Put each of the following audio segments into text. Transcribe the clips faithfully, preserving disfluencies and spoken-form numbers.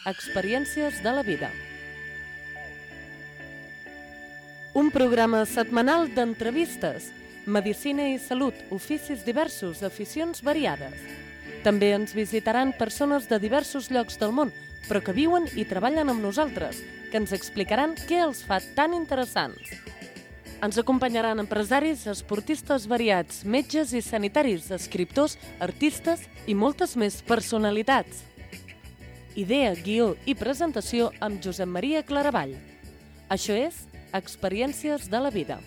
Experiències de la vida. Un programa setmanal d'entrevistes, medicina i salut, oficis diversos, aficions variades. També ens visitaran persones de diversos llocs del món, però que viuen i treballen amb nosaltres, que ens explicaran què els fa tan interessants. Ens acompanyaran empresaris, esportistes variats, metges i sanitaris, escriptors, artistes i moltes més personalitats. Idea, guió i presentació amb Josep Maria Claravall. Això és Experiències de la vida.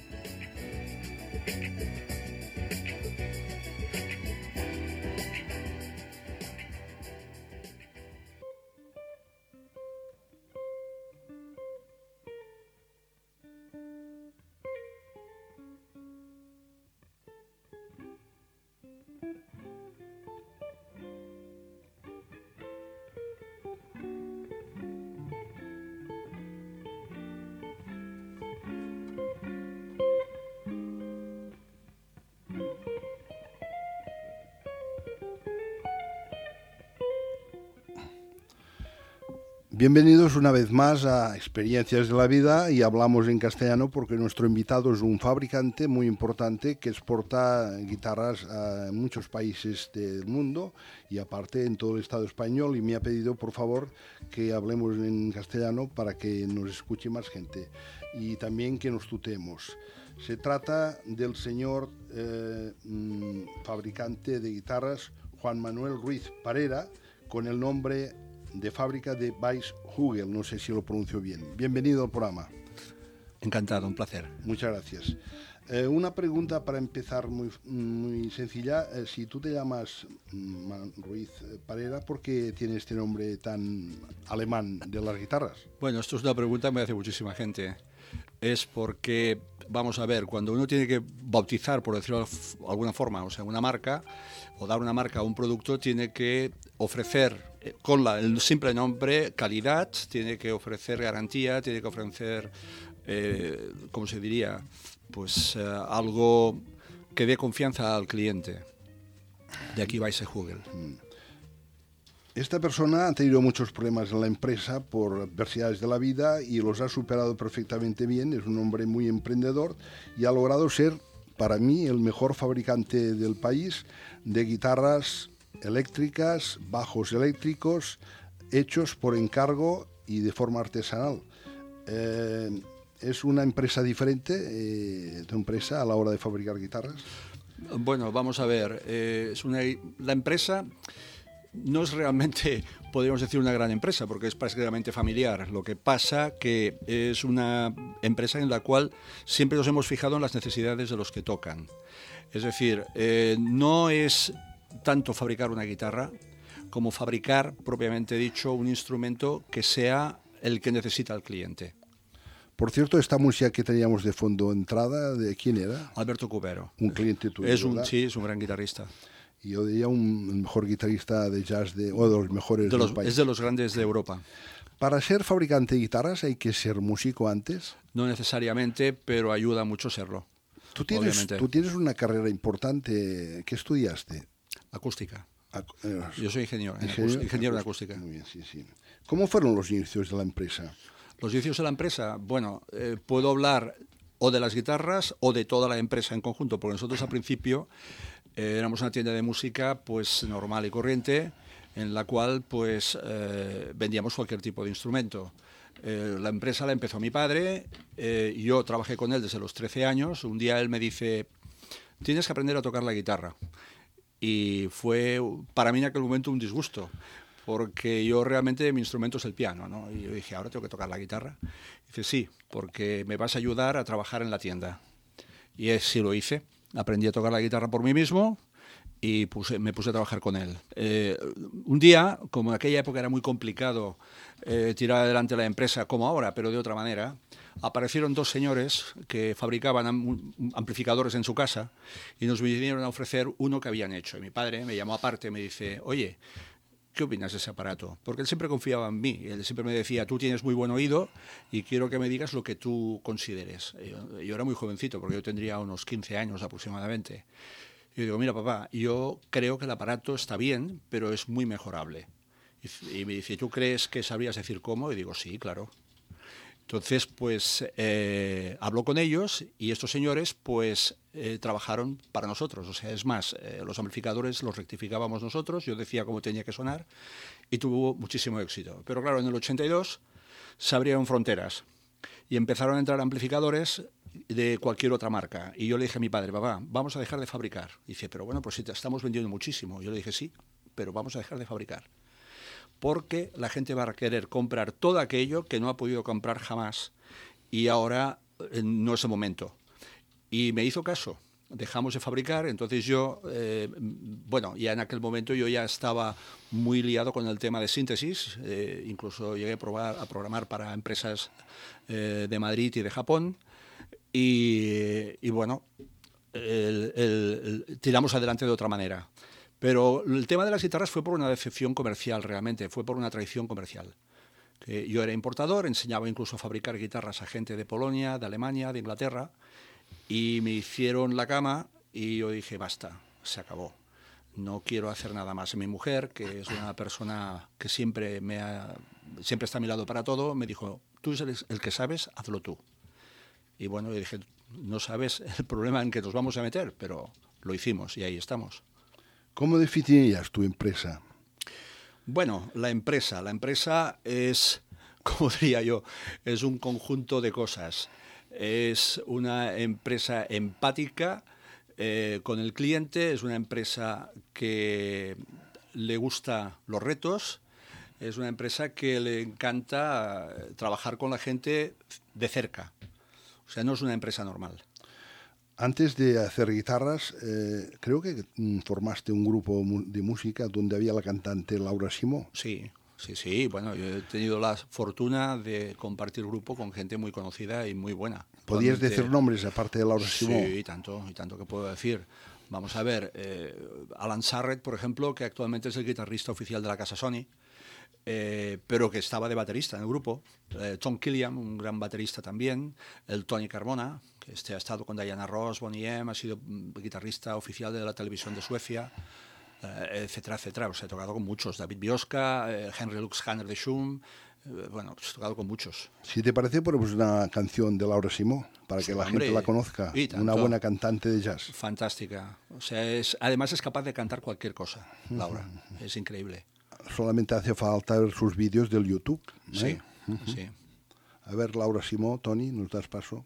Bienvenidos una vez más a Experiencias de la Vida, y hablamos en castellano porque nuestro invitado es un fabricante muy importante que exporta guitarras a muchos países del mundo y aparte en todo el Estado español, y me ha pedido por favor que hablemos en castellano para que nos escuche más gente y también que nos tutemos. Se trata del señor eh, fabricante de guitarras Juan Manuel Ruiz Parera, con el nombre de fábrica de Weisshugel, no sé si lo pronuncio bien. Bienvenido al programa. Encantado, un placer. Muchas gracias. Eh, una pregunta para empezar muy, muy sencilla. Eh, si tú te llamas Man Ruiz Parera, ¿por qué tienes este nombre tan alemán de las guitarras? Bueno, esto es una pregunta que me hace muchísima gente. Es porque, vamos a ver, cuando uno tiene que bautizar, por decirlo de alguna forma, o sea, una marca, o dar una marca a un producto, tiene que ofrecer, con la, el simple nombre, calidad, tiene que ofrecer garantía, tiene que ofrecer, eh, ¿cómo se diría? Pues eh, algo que dé confianza al cliente. De aquí Weisshugel. Esta persona ha tenido muchos problemas en la empresa por adversidades de la vida y los ha superado perfectamente bien. Es un hombre muy emprendedor y ha logrado ser, para mí, el mejor fabricante del país de guitarras eléctricas, bajos eléctricos, hechos por encargo y de forma artesanal. Eh, ¿Es una empresa diferente, eh, tu empresa, a la hora de fabricar guitarras? Bueno, vamos a ver. Eh, es una, la empresa no es realmente, podríamos decir, una gran empresa, porque es prácticamente familiar. Lo que pasa que es una empresa en la cual siempre nos hemos fijado en las necesidades de los que tocan. Es decir, eh, no es tanto fabricar una guitarra como fabricar, propiamente dicho, un instrumento que sea el que necesita el cliente. Por cierto, esta música que teníamos de fondo entrada, ¿de quién era? Alberto Cubero. Un cliente tuyo, es un, ¿verdad? Sí, es un gran guitarrista. Y yo diría un, el mejor guitarrista de jazz, de, o de los mejores de los, del país. Es de los grandes de Europa. ¿Para ser fabricante de guitarras hay que ser músico antes? No necesariamente, pero ayuda mucho serlo. Tú tienes, tú tienes una carrera importante. ¿Qué estudiaste? Acústica. Acu eh, Yo soy ingeniero, ingeniero, ingeniero en acústica. Muy bien, sí, sí. ¿Cómo fueron los inicios de la empresa? Los inicios de la empresa, bueno, eh, puedo hablar o de las guitarras o de toda la empresa en conjunto, porque nosotros al principio eh, éramos una tienda de música pues normal y corriente, en la cual pues eh, vendíamos cualquier tipo de instrumento. Eh, la empresa la empezó mi padre, eh, yo trabajé con él desde los trece años. Un día él me dice, tienes que aprender a tocar la guitarra. Y fue para mí en aquel momento un disgusto, porque yo realmente mi instrumento es el piano, ¿no? Y yo dije, ¿ahora tengo que tocar la guitarra? Y dice, sí, porque me vas a ayudar a trabajar en la tienda. Y así lo hice. Aprendí a tocar la guitarra por mí mismo y puse, me puse a trabajar con él. Eh, un día, como en aquella época era muy complicado eh, tirar adelante la empresa como ahora, pero de otra manera, aparecieron dos señores que fabricaban am amplificadores en su casa y nos vinieron a ofrecer uno que habían hecho. Y mi padre me llamó aparte y me dice, oye, ¿qué opinas de ese aparato? Porque él siempre confiaba en mí. Él siempre me decía, tú tienes muy buen oído y quiero que me digas lo que tú consideres. Yo, yo era muy jovencito, porque yo tendría unos quince años aproximadamente. Y yo digo, mira papá, yo creo que el aparato está bien, pero es muy mejorable. Y, y me dice, ¿tú crees que sabrías decir cómo? Y digo, sí, claro. Entonces, pues, eh, habló con ellos y estos señores, pues, eh, trabajaron para nosotros. O sea, es más, eh, los amplificadores los rectificábamos nosotros, yo decía cómo tenía que sonar y tuvo muchísimo éxito. Pero claro, en el ochenta y dos se abrieron fronteras y empezaron a entrar amplificadores de cualquier otra marca. Y yo le dije a mi padre, papá, vamos a dejar de fabricar. Y dice, pero bueno, pues si te estamos vendiendo muchísimo. Yo le dije, sí, pero vamos a dejar de fabricar. Porque la gente va a querer comprar todo aquello que no ha podido comprar jamás y ahora eh, no es el momento. Y me hizo caso, dejamos de fabricar, entonces yo, eh, bueno, ya en aquel momento yo ya estaba muy liado con el tema de síntesis, eh, incluso llegué a, probar, a programar para empresas eh, de Madrid y de Japón, y, y bueno, el, el, el, tiramos adelante de otra manera. Pero el tema de las guitarras fue por una decepción comercial realmente, fue por una traición comercial. Que yo era importador, enseñaba incluso a fabricar guitarras a gente de Polonia, de Alemania, de Inglaterra, y me hicieron la cama y yo dije, basta, se acabó. No quiero hacer nada más. Mi mujer, que es una persona que siempre, me ha, siempre está a mi lado para todo, me dijo, tú eres el que sabes, hazlo tú. Y bueno, yo dije, no sabes el problema en que nos vamos a meter, pero lo hicimos y ahí estamos. ¿Cómo definirías tu empresa? Bueno, la empresa. La empresa es, como diría yo, es un conjunto de cosas. Es una empresa empática eh, con el cliente, es una empresa que le gusta los retos, es una empresa que le encanta trabajar con la gente de cerca. O sea, no es una empresa normal. Antes de hacer guitarras, eh, creo que formaste un grupo de música donde había la cantante Laura Simó. Sí, sí, sí. Bueno, yo he tenido la fortuna de compartir grupo con gente muy conocida y muy buena. ¿Podías Realmente... decir nombres aparte de Laura Simó? Sí, y tanto, y tanto que puedo decir. Vamos a ver, eh, Alan Sarrett, por ejemplo, que actualmente es el guitarrista oficial de la casa Sony, eh, pero que estaba de baterista en el grupo. Eh, Tom Killian, un gran baterista también. El Tony Carmona, que este ha estado con Diana Ross, Bonnie M, ha sido guitarrista oficial de la televisión de Suecia, eh, etcétera, etcétera. O sea, he tocado con muchos. David Bioska, eh, Henry Lux Hanner de Schum. Eh, bueno, he tocado con muchos. Si te parece, ponemos una canción de Laura Simó para que sí, la hombre, gente la conozca. Una buena cantante de jazz. Fantástica. O sea, es, además es capaz de cantar cualquier cosa, Laura. Uh-huh. Es increíble. Solamente hace falta ver sus vídeos del YouTube. ¿eh? Sí, uh-huh. sí. A ver, Laura Simó, Tony, ¿nos das paso?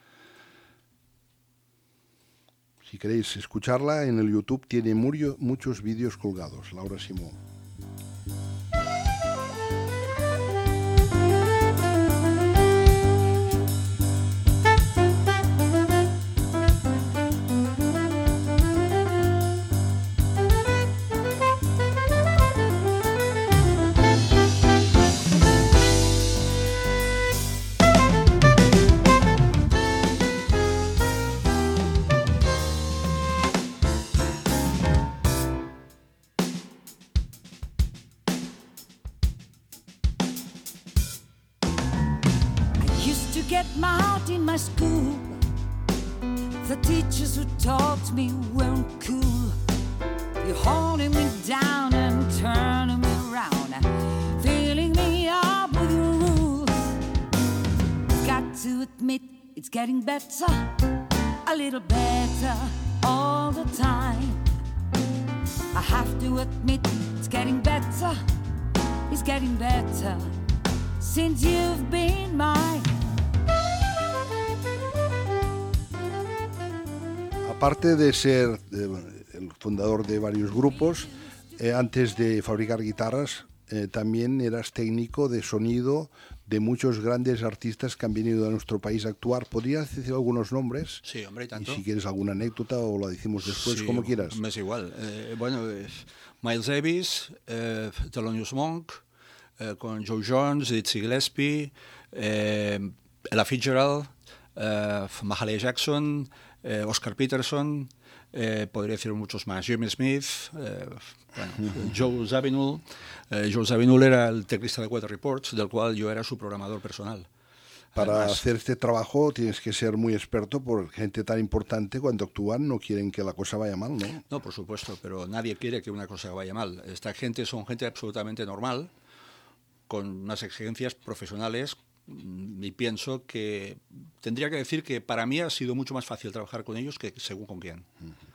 Si queréis escucharla, en el YouTube tiene murio, muchos vídeos colgados, Laura Simó. Get my heart in my school. The teachers who taught me weren't cool. You're holding me down and turning me around, filling me up with your rules. Got to admit, it's getting better, a little better all the time. I have to admit, it's getting better, it's getting better since you've been mine. Aparte de ser eh, el fundador de varios grupos, eh, antes de fabricar guitarras, eh, también eras técnico de sonido de muchos grandes artistas que han venido a nuestro país a actuar. ¿Podrías decir algunos nombres? Sí, hombre, y tanto. Y si quieres alguna anécdota o la decimos después, sí, como quieras. Me es igual. Eh, bueno, eh, Miles Davis, eh, Thelonious Monk, eh, con Joe Jones, Dizzy Gillespie, eh, Ella Fitzgerald, eh, Mahalia Jackson, Eh, Oscar Peterson, eh, podría decir muchos más, Jimmy Smith, eh, bueno, uh-huh. Joe Zawinul. Eh, Joe Zawinul era el teclista de Weather Reports, del cual yo era su programador personal. Para Además, hacer este trabajo tienes que ser muy experto, porque gente tan importante cuando actúan no quieren que la cosa vaya mal, ¿no? no, por supuesto, pero nadie quiere que una cosa vaya mal. Esta gente son gente absolutamente normal, con unas exigencias profesionales, y pienso que tendría que decir que para mí ha sido mucho más fácil trabajar con ellos que según con quién.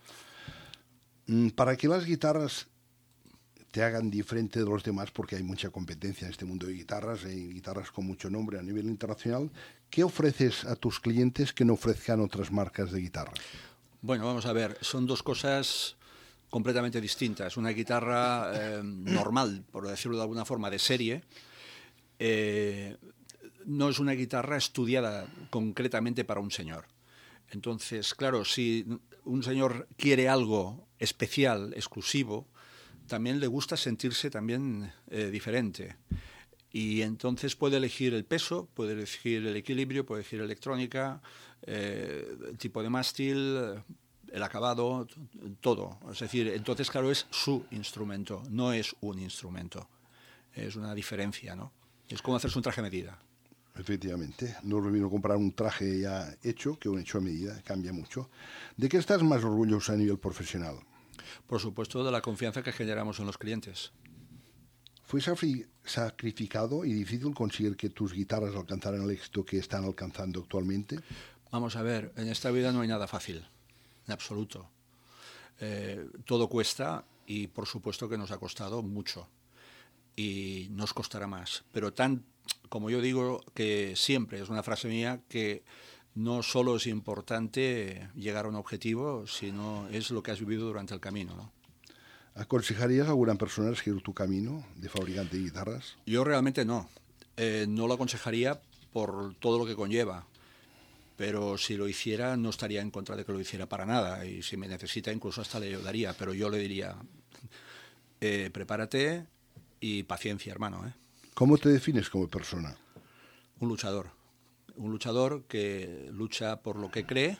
Para que las guitarras te hagan diferente de los demás, porque hay mucha competencia en este mundo de guitarras, hay guitarras con mucho nombre a nivel internacional, ¿qué ofreces a tus clientes que no ofrezcan otras marcas de guitarra? Bueno, vamos a ver, son dos cosas completamente distintas. Una guitarra eh, normal, por decirlo de alguna forma, de serie, eh, no es una guitarra estudiada concretamente para un señor. Entonces, claro, si un señor quiere algo especial, exclusivo, también le gusta sentirse también eh, diferente. Y entonces puede elegir el peso, puede elegir el equilibrio, puede elegir electrónica, eh, el tipo de mástil, el acabado, todo. Es decir, entonces, claro, es su instrumento, no es un instrumento. Es una diferencia, ¿no? Es como hacerse un traje a medida. Efectivamente, no es lo mismo comprar un traje ya hecho que un hecho a medida, cambia mucho. ¿De qué estás más orgulloso a nivel profesional? Por supuesto, de la confianza que generamos en los clientes. ¿Fue sacrificado y difícil conseguir que tus guitarras alcanzaran el éxito que están alcanzando actualmente? Vamos a ver, en esta vida no hay nada fácil, en absoluto. Eh, todo cuesta y por supuesto que nos ha costado mucho y nos costará más. Pero tan, como yo digo, que siempre, es una frase mía, que no solo es importante llegar a un objetivo, sino es lo que has vivido durante el camino, ¿no? ¿Aconsejarías a alguna persona seguir tu camino de fabricante de guitarras? Yo realmente no. Eh, no lo aconsejaría por todo lo que conlleva. Pero si lo hiciera, no estaría en contra de que lo hiciera para nada. Y si me necesita, incluso hasta le ayudaría. Pero yo le diría, eh, prepárate y paciencia, hermano, ¿eh? ¿Cómo te defines como persona? Un luchador. Un luchador que lucha por lo que cree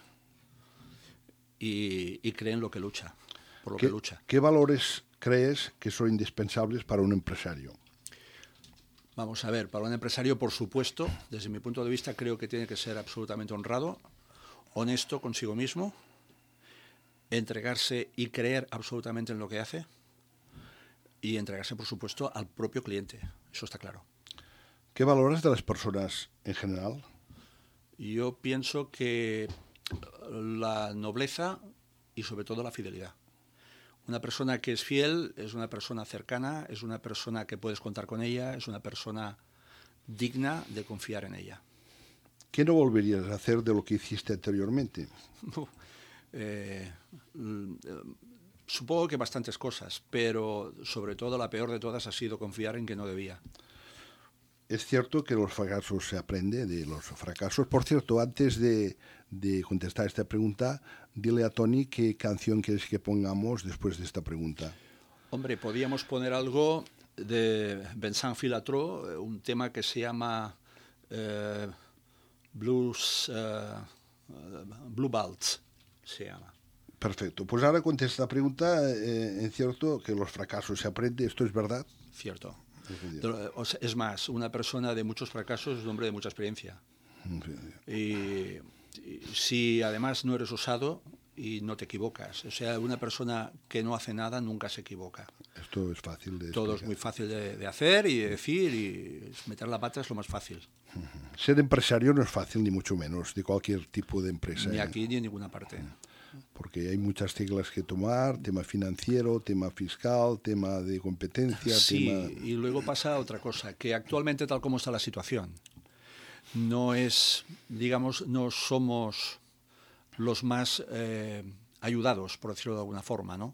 y, y cree en lo que lucha, por lo ¿Qué, que lucha. ¿Qué valores crees que son indispensables para un empresario? Vamos a ver, para un empresario, por supuesto, desde mi punto de vista, creo que tiene que ser absolutamente honrado, honesto consigo mismo, entregarse y creer absolutamente en lo que hace y entregarse, por supuesto, al propio cliente. Eso está claro. ¿Qué valoras de las personas en general? Yo pienso que la nobleza y sobre todo la fidelidad. Una persona que es fiel es una persona cercana, es una persona que puedes contar con ella, es una persona digna de confiar en ella. ¿Qué no volverías a hacer de lo que hiciste anteriormente? eh, supongo que bastantes cosas, pero sobre todo la peor de todas ha sido confiar en que no debía. Es cierto que los fracasos se aprende de los fracasos. Por cierto, antes de, de contestar esta pregunta, dile a Tony qué canción quieres que pongamos después de esta pregunta. Hombre, podíamos poner algo de Vincent Filatro, un tema que se llama eh, Blues, eh, Blue Balts, se llama. Perfecto. Pues ahora contesta la pregunta. Eh, es cierto que los fracasos se aprende. ¿Esto es verdad? Cierto. Es más, una persona de muchos fracasos es un hombre de mucha experiencia. Y, y si además no eres osado y no te equivocas. O sea, una persona que no hace nada nunca se equivoca. Esto es fácil de Todo explicar. Es muy fácil de, de hacer y de decir, y meter la pata es lo más fácil. Uh-huh. Ser empresario no es fácil, ni mucho menos, de cualquier tipo de empresa. Ni ¿eh? aquí ni en ninguna parte. Porque hay muchas teclas que tomar, tema financiero, tema fiscal, tema de competencia. Sí, tema... y luego pasa otra cosa, que actualmente tal como está la situación, no es, digamos, no somos los más eh, ayudados, por decirlo de alguna forma, ¿no?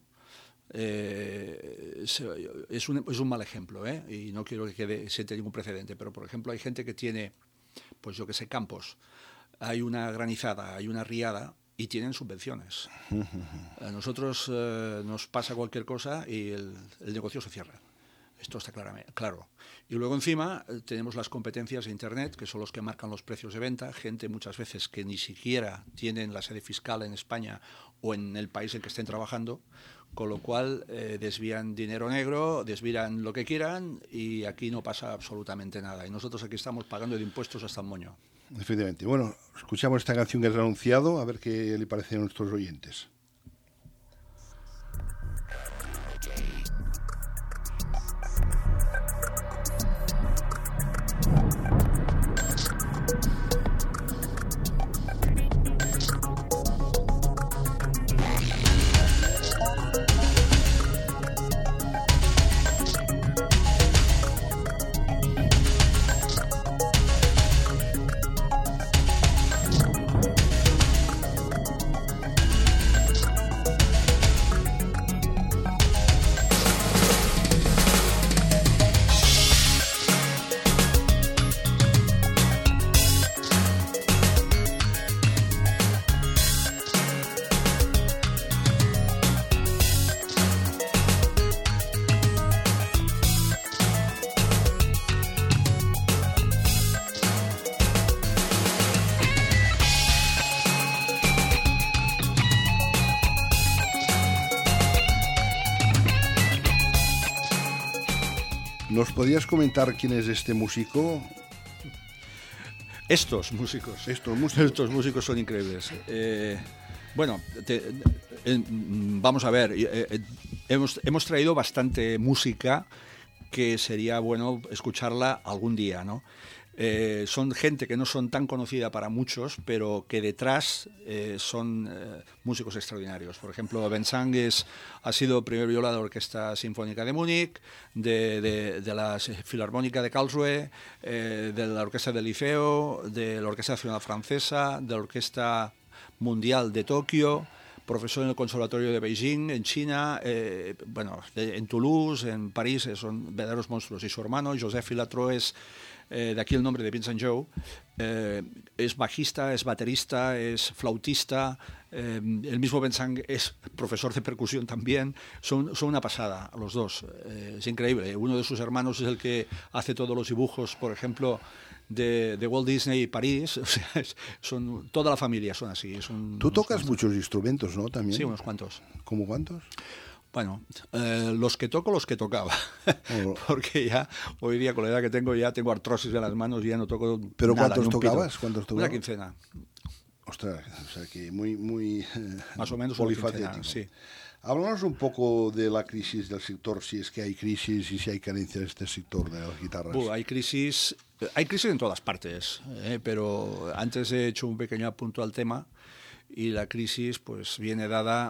Eh, es, es, un, es un mal ejemplo, ¿eh? Y no quiero que quede, siente ningún precedente, pero por ejemplo hay gente que tiene, pues yo que sé, campos, hay una granizada, hay una riada, y tienen subvenciones. A nosotros eh, nos pasa cualquier cosa y el, el negocio se cierra. Esto está claramente, claro. Y luego encima eh, tenemos las competencias de Internet, que son los que marcan los precios de venta. Gente muchas veces que ni siquiera tienen la sede fiscal en España o en el país en que estén trabajando, con lo cual eh, desvían dinero negro, desvían lo que quieran y aquí no pasa absolutamente nada. Y nosotros aquí estamos pagando de impuestos hasta el moño. Efectivamente. Bueno, escuchamos esta canción que has anunciado, a ver qué le parece a nuestros oyentes. ¿Nos podrías comentar quién es este músico? Estos músicos. Estos músicos. Estos músicos son increíbles. Eh, bueno, te, eh, vamos a ver. Eh, eh, hemos, hemos traído bastante música que sería bueno escucharla algún día, ¿no? Eh, son gente que no son tan conocida para muchos, pero que detrás eh, son eh, músicos extraordinarios. Por ejemplo, Vincent es, ha sido primer viola de la Orquesta Sinfónica de Múnich, de, de, de la Filarmónica de Karlsruhe, eh, de la Orquesta del Liceo, de la Orquesta Nacional Francesa, de la Orquesta Mundial de Tokio, profesor en el Conservatorio de Beijing, en China, eh, bueno, de, en Toulouse, en París, eh, son verdaderos monstruos. Y su hermano, Joseph Filatro, es... Eh, de aquí el nombre de Vincent Joe, eh, es bajista, es baterista, es flautista, eh, el mismo Vincent es profesor de percusión también, son, son una pasada los dos, eh, es increíble. Uno de sus hermanos es el que hace todos los dibujos, por ejemplo, de, de Walt Disney y París, o sea, es, son, toda la familia son así. Es un, Tú tocas unos, muchos instrumentos, ¿no? También. Sí, unos cuantos. ¿Cómo cuántos? Bueno, eh, los que toco, los que tocaba. Oh. Porque ya, hoy día, con la edad que tengo, ya tengo artrosis en las manos y ya no toco ¿Pero nada, cuántos ni un tocabas? pito. ¿Cuántos tocabas? Una quincena. Ostras, o sea que muy, muy Más o menos polifacético. Sí. Háblanos un poco de la crisis del sector, si es que hay crisis y si hay carencia de este sector de las guitarras. Uh, hay crisis, hay crisis en todas partes, eh, pero antes he hecho un pequeño apunto al tema y la crisis pues viene dada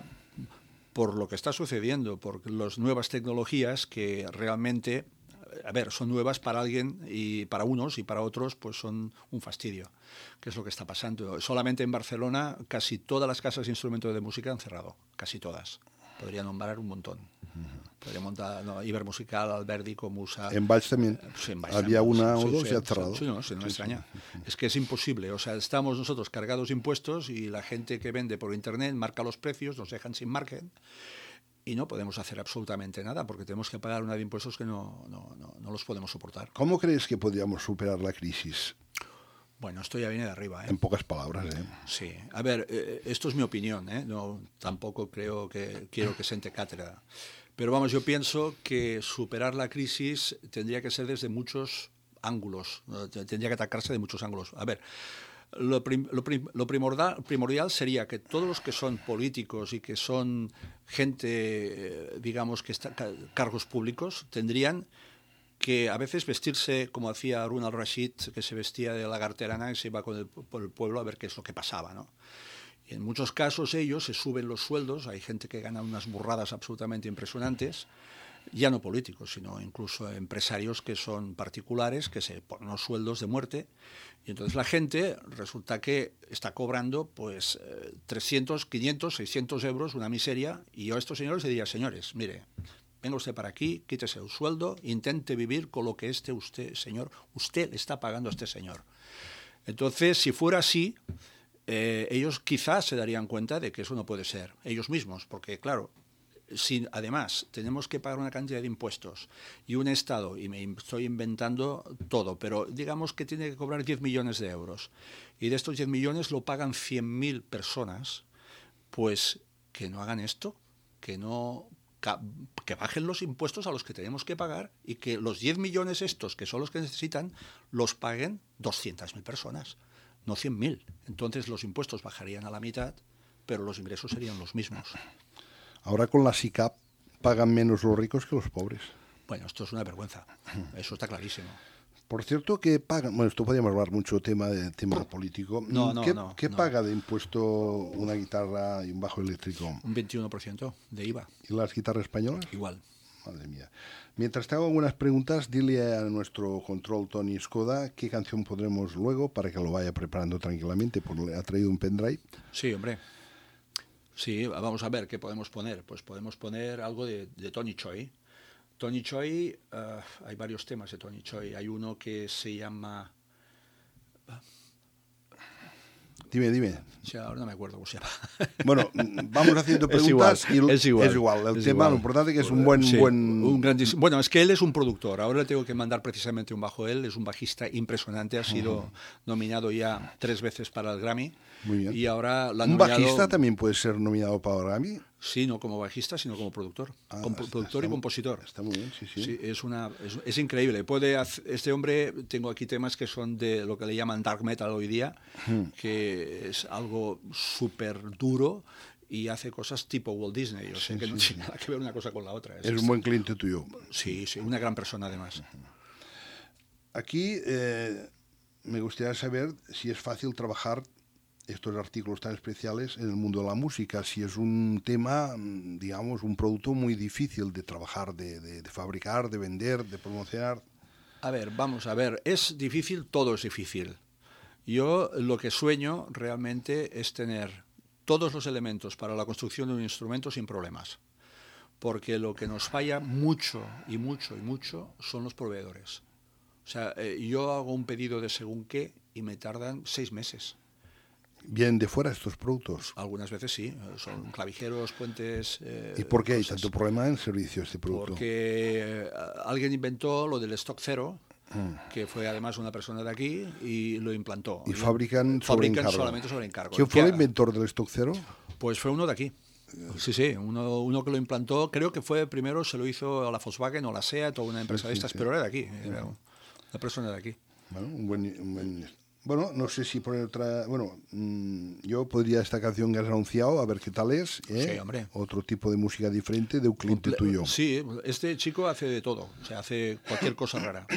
por lo que está sucediendo, por las nuevas tecnologías que realmente, a ver, son nuevas para alguien y para unos y para otros pues son un fastidio, que es lo que está pasando. Solamente en Barcelona casi todas las casas de instrumentos de música han cerrado, casi todas. Podría nombrar un montón. Podría montar no, Ibermusical, Alberdi, Comusa. En Valls también. Sí, en Valls había también. una Sí, o dos sí, y ha cerrado. Sí, no, sí, no me Sí, extraña. sí. Es que es imposible. O sea, estamos nosotros cargados de impuestos y la gente que vende por internet marca los precios, nos dejan sin margen y no podemos hacer absolutamente nada porque tenemos que pagar una de impuestos que no, no, no, no los podemos soportar. ¿Cómo crees que podríamos superar la crisis? Bueno, esto ya viene de arriba, ¿eh? En pocas palabras, ¿eh? Sí. A ver, eh, esto es mi opinión, ¿eh? No, tampoco creo que quiero que sente cátedra. Pero vamos, yo pienso que superar la crisis tendría que ser desde muchos ángulos, ¿no? Tendría que atacarse de muchos ángulos. A ver, lo, prim, lo, prim, lo primordial, primordial sería que todos los que son políticos y que son gente, eh, digamos, que está cargos públicos, tendrían que a veces vestirse como hacía Harun al-Rashid, que se vestía de lagarterana y se iba con el, por el pueblo a ver qué es lo que pasaba, ¿no? Y en muchos casos ellos se suben los sueldos, hay gente que gana unas burradas absolutamente impresionantes, ya no políticos, sino incluso empresarios que son particulares, que se ponen los sueldos de muerte, y entonces la gente resulta que está cobrando pues eh, trescientos, quinientos, seiscientos euros, una miseria, y yo a estos señores les diría, señores, mire, venga usted para aquí, quítese el sueldo, intente vivir con lo que este usted, señor, usted le está pagando a este señor. Entonces, si fuera así, eh, ellos quizás se darían cuenta de que eso no puede ser, ellos mismos, porque claro, si además tenemos que pagar una cantidad de impuestos y un Estado, y me estoy inventando todo, pero digamos que tiene que cobrar diez millones de euros, y de estos diez millones lo pagan cien mil personas, pues que no hagan esto, que no... que bajen los impuestos a los que tenemos que pagar y que los diez millones estos, que son los que necesitan, los paguen doscientas mil personas. no cien mil. Entonces los impuestos bajarían a la mitad, pero los ingresos serían los mismos. Ahora con la SICAP pagan menos los ricos que los pobres. Bueno, esto es una vergüenza, eso está clarísimo. Por cierto, que pagan, bueno, esto podríamos hablar mucho tema de tema político. No, no, ¿Qué, no, ¿qué no. paga de impuesto una guitarra y un bajo eléctrico? Un veintiuno por ciento de I V A, ¿Y las guitarras españolas? igual. Madre mía. Mientras te hago algunas preguntas, dile a nuestro control Tony Skoda qué canción pondremos luego para que lo vaya preparando tranquilamente, porque le ha traído un pendrive. Sí, hombre. Sí, vamos a ver qué podemos poner. Pues podemos poner algo de, de Tony Choi. Tony Choi, uh, hay varios temas de Tony Choi. Hay uno que se llama... Dime, dime. O sea, ahora no me acuerdo cómo se llama. Bueno, vamos haciendo preguntas. Es igual, y es igual. Es igual. El es tema, igual. lo importante es que es un buen... Sí, buen... un grandísimo. Bueno, es que él es un productor. Ahora le tengo que mandar precisamente un bajo él. Es un bajista impresionante. Ha sido uh-huh. nominado ya tres veces para el Grammy. Muy bien. Y ahora la ¿Un nominado... bajista también puede ser nominado para el Grammy? Sí, no como bajista, sino como productor. Ah, como está, productor está, y compositor. Está muy bien, sí, sí. Sí, es, una, es, es increíble. Puede hacer, este hombre, tengo aquí temas que son de lo que le llaman dark metal hoy día, hmm. que es algo súper duro y hace cosas tipo Walt Disney. O sea, sí, que sí, no tiene sí. nada que ver una cosa con la otra. Es, es un buen cliente tuyo. Sí, sí, una gran persona además. Aquí eh, me gustaría saber si es fácil trabajar estos artículos tan especiales en el mundo de la música, si es un tema, digamos, un producto muy difícil de trabajar, de, de, de fabricar, de vender, de promocionar. A ver, vamos a ver, es difícil, todo es difícil. Yo lo que sueño realmente es tener todos los elementos para la construcción de un instrumento sin problemas, porque lo que nos falla mucho y mucho y mucho son los proveedores. O sea, eh, yo hago un pedido de según qué y me tardan seis meses. ¿Vienen de fuera estos productos? Algunas veces sí, son clavijeros, puentes... Eh, ¿Y por qué hay cosas. tanto problema en el servicio de este producto? Porque eh, alguien inventó lo del stock cero, mm. que fue además una persona de aquí, y lo implantó. ¿Y fabrican, fabrican sobre encargo? solamente sobre encargo. ¿Quién fue el inventor del stock cero? Pues fue uno de aquí. Sí, sí, uno, uno que lo implantó, creo que fue primero, se lo hizo a la Volkswagen o la SEAT o una empresa sí, de estas, sí. pero era de aquí, era una persona de aquí. Bueno, un buen... Un buen... Bueno, no sé si poner otra... Bueno, mmm, yo podría esta canción que has anunciado, a ver qué tal es. ¿eh? Sí, hombre. Otro tipo de música diferente de un cliente Comple- tuyo. Sí, este chico hace de todo, o sea, hace cualquier cosa rara.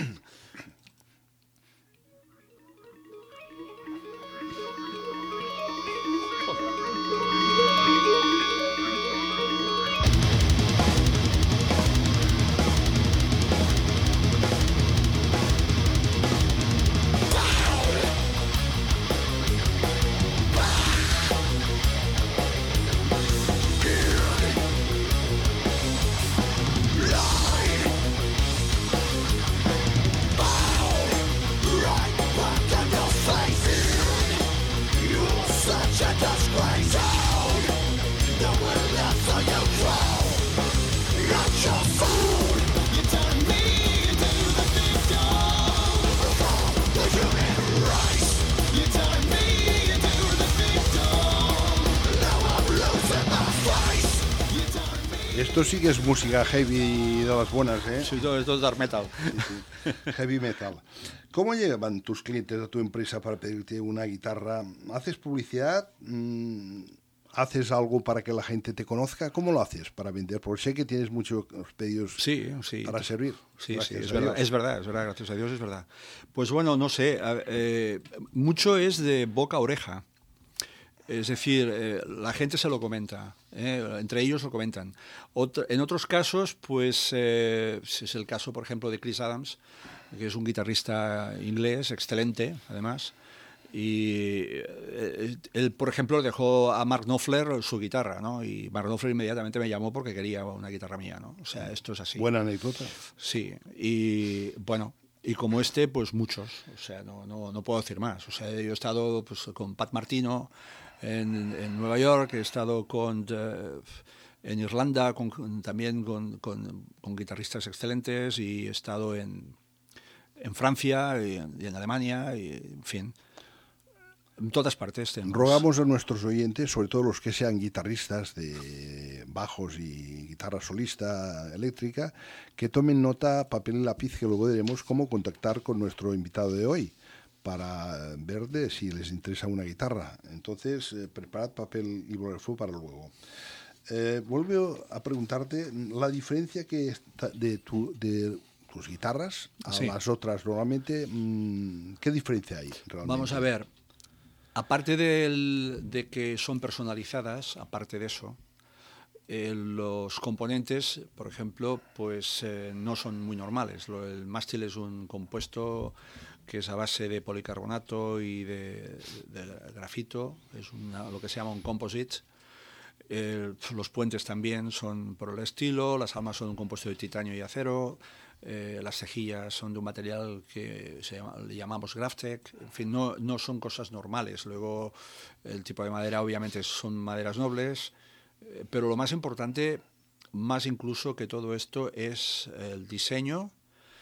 Esto sí que es música heavy de las buenas, ¿eh? Sí, todo esto es dark metal. Sí, sí. Heavy metal. ¿Cómo llegan tus clientes a tu empresa para pedirte una guitarra? ¿Haces publicidad? ¿Haces algo para que la gente te conozca? ¿Cómo lo haces para vender? Porque sé que tienes muchos pedidos sí, sí. para servir. Sí, sí, es verdad, es verdad, es verdad, gracias a Dios es verdad. Pues bueno, no sé, eh, mucho es de boca a oreja. Es decir, eh, la gente se lo comenta, eh, entre ellos lo comentan. Otro, en otros casos, pues eh, es el caso, por ejemplo, de Chris Adams, que es un guitarrista inglés, excelente, además. Y eh, él, por ejemplo, dejó a Mark Knopfler su guitarra, ¿no? Y Mark Knopfler inmediatamente me llamó porque quería una guitarra mía, ¿no? O sea, esto es así. Buena anécdota. Sí, y bueno... Y como este, pues muchos, o sea, no, no, no puedo decir más. O sea, yo he estado pues, con Pat Martino en, en Nueva York, he estado con, uh, en Irlanda con, con, también con, con, con guitarristas excelentes y he estado en, en Francia y en, y en Alemania, y, en fin, en todas partes. Tenemos. Rogamos a nuestros oyentes, sobre todo los que sean guitarristas de bajos y guitarra solista eléctrica, que tomen nota, papel y lápiz, que luego diremos cómo contactar con nuestro invitado de hoy, para ver de si les interesa una guitarra. Entonces, eh, preparad papel y bolígrafo para luego. Eh, vuelvo a preguntarte la diferencia que está de, tu, de tus guitarras a sí. las otras normalmente. Mmm, ¿Qué diferencia hay realmente? Vamos a ver, aparte del, de que son personalizadas, aparte de eso, eh, los componentes, por ejemplo, pues eh, no son muy normales. Lo, el mástil es un compuesto que es a base de policarbonato y de, de, de grafito, es una, lo que se llama un composite. Eh, los puentes también son por el estilo, las almas son un compuesto de titanio y acero, eh, las cejillas son de un material que se llama, le llamamos Graphtec, en fin, no, no son cosas normales. Luego el tipo de madera obviamente son maderas nobles, eh, pero lo más importante, más incluso que todo esto, es el diseño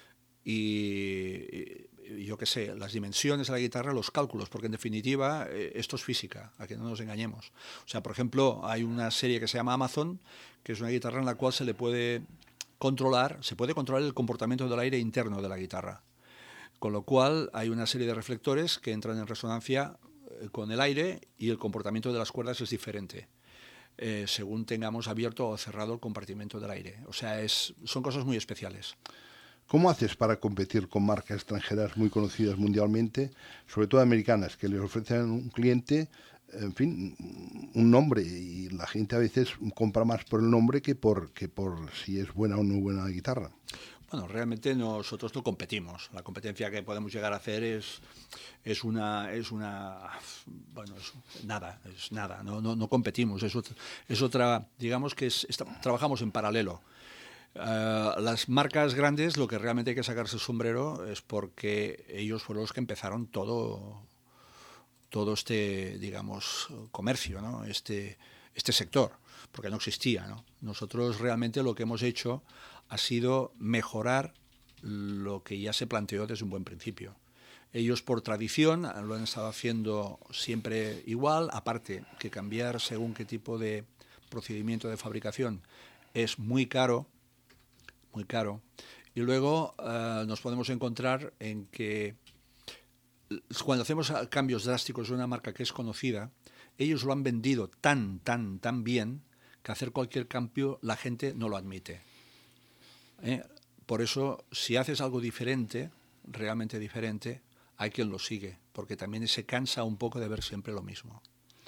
y, y yo qué sé, las dimensiones de la guitarra, los cálculos, porque en definitiva eh, esto es física, a que no nos engañemos. O sea, por ejemplo, hay una serie que se llama Amazon, que es una guitarra en la cual se le puede controlar, se puede controlar el comportamiento del aire interno de la guitarra. Con lo cual hay una serie de reflectores que entran en resonancia eh, con el aire y el comportamiento de las cuerdas es diferente, eh, según tengamos abierto o cerrado el compartimento del aire. O sea, es, son cosas muy especiales. ¿Cómo haces para competir con marcas extranjeras muy conocidas mundialmente, sobre todo americanas, que les ofrecen a un cliente, en fin, un nombre, y la gente a veces compra más por el nombre que por, que por si es buena o no buena la guitarra? Bueno, realmente nosotros no competimos. La competencia que podemos llegar a hacer es, es una, es una, bueno, es nada, es nada. No, no, no competimos. Es otra, es otra, digamos que es, está, trabajamos en paralelo. Uh, las marcas grandes, lo que realmente hay que sacarse el sombrero es porque ellos fueron los que empezaron todo, todo este, digamos, comercio, ¿no? Este, este sector, porque no existía, ¿no? Nosotros realmente lo que hemos hecho ha sido mejorar lo que ya se planteó desde un buen principio. Ellos por tradición lo han estado haciendo siempre igual, aparte que cambiar según qué tipo de procedimiento de fabricación es muy caro, muy caro, y luego uh, nos podemos encontrar en que cuando hacemos cambios drásticos de una marca que es conocida, ellos lo han vendido tan, tan, tan bien que hacer cualquier cambio la gente no lo admite. ¿Eh? Por eso, si haces algo diferente, realmente diferente, hay quien lo sigue, porque también se cansa un poco de ver siempre lo mismo.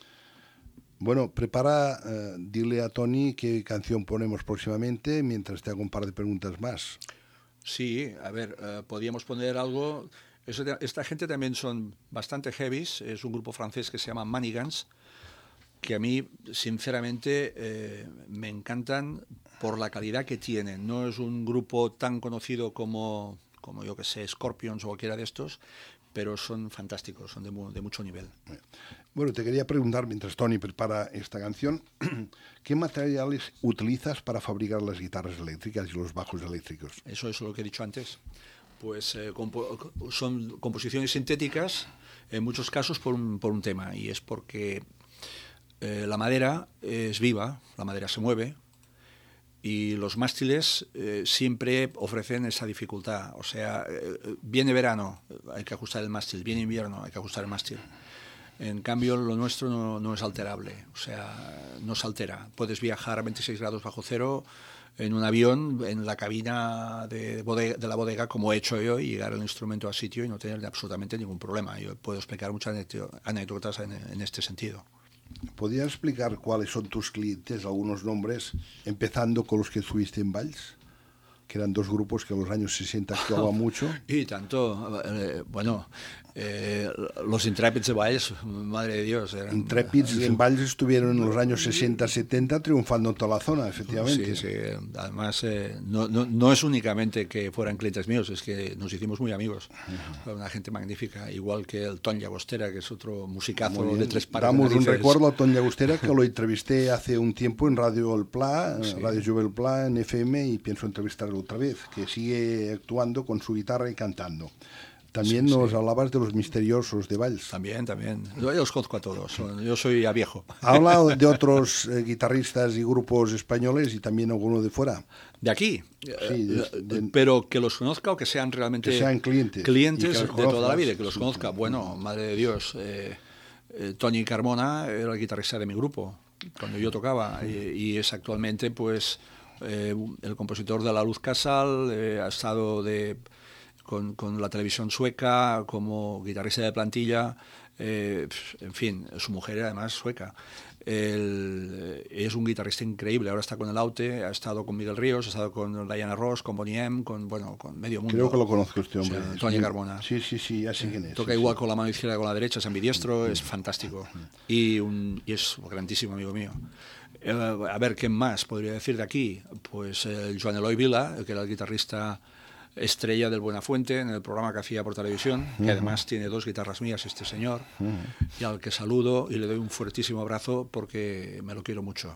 Bueno, prepara, uh, dile a Tony qué canción ponemos próximamente, mientras te hago un par de preguntas más. Sí, a ver, uh, podríamos poner algo... Eso, esta gente también son bastante heavies, es un grupo francés que se llama Manigans, que a mí, sinceramente, eh, me encantan por la calidad que tienen. No es un grupo tan conocido como, como yo que sé, Scorpions o cualquiera de estos, pero son fantásticos, son de, mu de mucho nivel. Bueno, te quería preguntar, mientras Tony prepara esta canción, ¿qué materiales utilizas para fabricar las guitarras eléctricas y los bajos eléctricos? Eso es lo que he dicho antes. Pues eh, compo son composiciones sintéticas, en muchos casos por un, por un tema, y es porque eh, la madera es viva, la madera se mueve, y los mástiles eh, siempre ofrecen esa dificultad. O sea, eh, viene verano, hay que ajustar el mástil, viene invierno, hay que ajustar el mástil. En cambio, lo nuestro no, no es alterable, o sea, no se altera. Puedes viajar a veintiséis grados bajo cero en un avión, en la cabina de, bodega, de la bodega, como he hecho yo, y llegar el instrumento a sitio y no tener absolutamente ningún problema. Yo puedo explicar muchas anécdotas en, en este sentido. ¿Podrías explicar cuáles son tus clientes, algunos nombres, empezando con los que estuviste en Valls? Que eran dos grupos que en los años sesenta actuaban mucho. Y tanto, eh, bueno, eh, los Intrépids de Valls, madre de Dios. Eran, Intrépids en Valls estuvieron en los años sesenta setenta triunfando en toda la zona, efectivamente. Sí, sí, además eh, no, no, no es únicamente que fueran clientes míos, es que nos hicimos muy amigos. Uh-huh. Una gente magnífica, igual que el Ton Llagostera, que es otro musicazo de tres pares. Damos un recuerdo a Ton Llagostera, que lo entrevisté hace un tiempo en Radio El Pla, sí. Radio Jove El Pla, en F M, y pienso entrevistarlo otra vez, que sigue actuando con su guitarra y cantando. También sí, nos sí. hablabas de los misteriosos de Valls. También, también. Yo los conozco a todos. Yo soy a viejo. Ha hablado de otros eh, guitarristas y grupos españoles y también alguno de fuera. De aquí. Sí, de, de, pero que los conozca o que sean realmente que sean clientes, clientes de conozcas, toda la vida, que los sí. conozca. Bueno, madre de Dios. Eh, eh, Tony Carmona era el guitarrista de mi grupo cuando yo tocaba y, y es actualmente pues eh, el compositor de La Luz Casal, eh, ha estado de... Con, con la televisión sueca, como guitarrista de plantilla, eh, en fin, su mujer era además sueca. El, es un guitarrista increíble, ahora está con el Aute, ha estado con Miguel Ríos, ha estado con Diana Ross, con Bonnie M, con, bueno, con medio mundo. Creo que lo conozco este hombre. O sea, Tony sí. Carmona. Sí, sí, sí, ya sé quién es. Toca sí, igual sí. con la mano izquierda que con la derecha, es ambidiestro, es fantástico. Y, un, y es un grandísimo amigo mío. Eh, a ver, ¿qué más podría decir de aquí? Pues eh, Joan Eloy Vila, que era el guitarrista estrella del Buenafuente en el programa que hacía por televisión, uh-huh. que además tiene dos guitarras mías este señor, uh-huh. y al que saludo y le doy un fuertísimo abrazo porque me lo quiero mucho.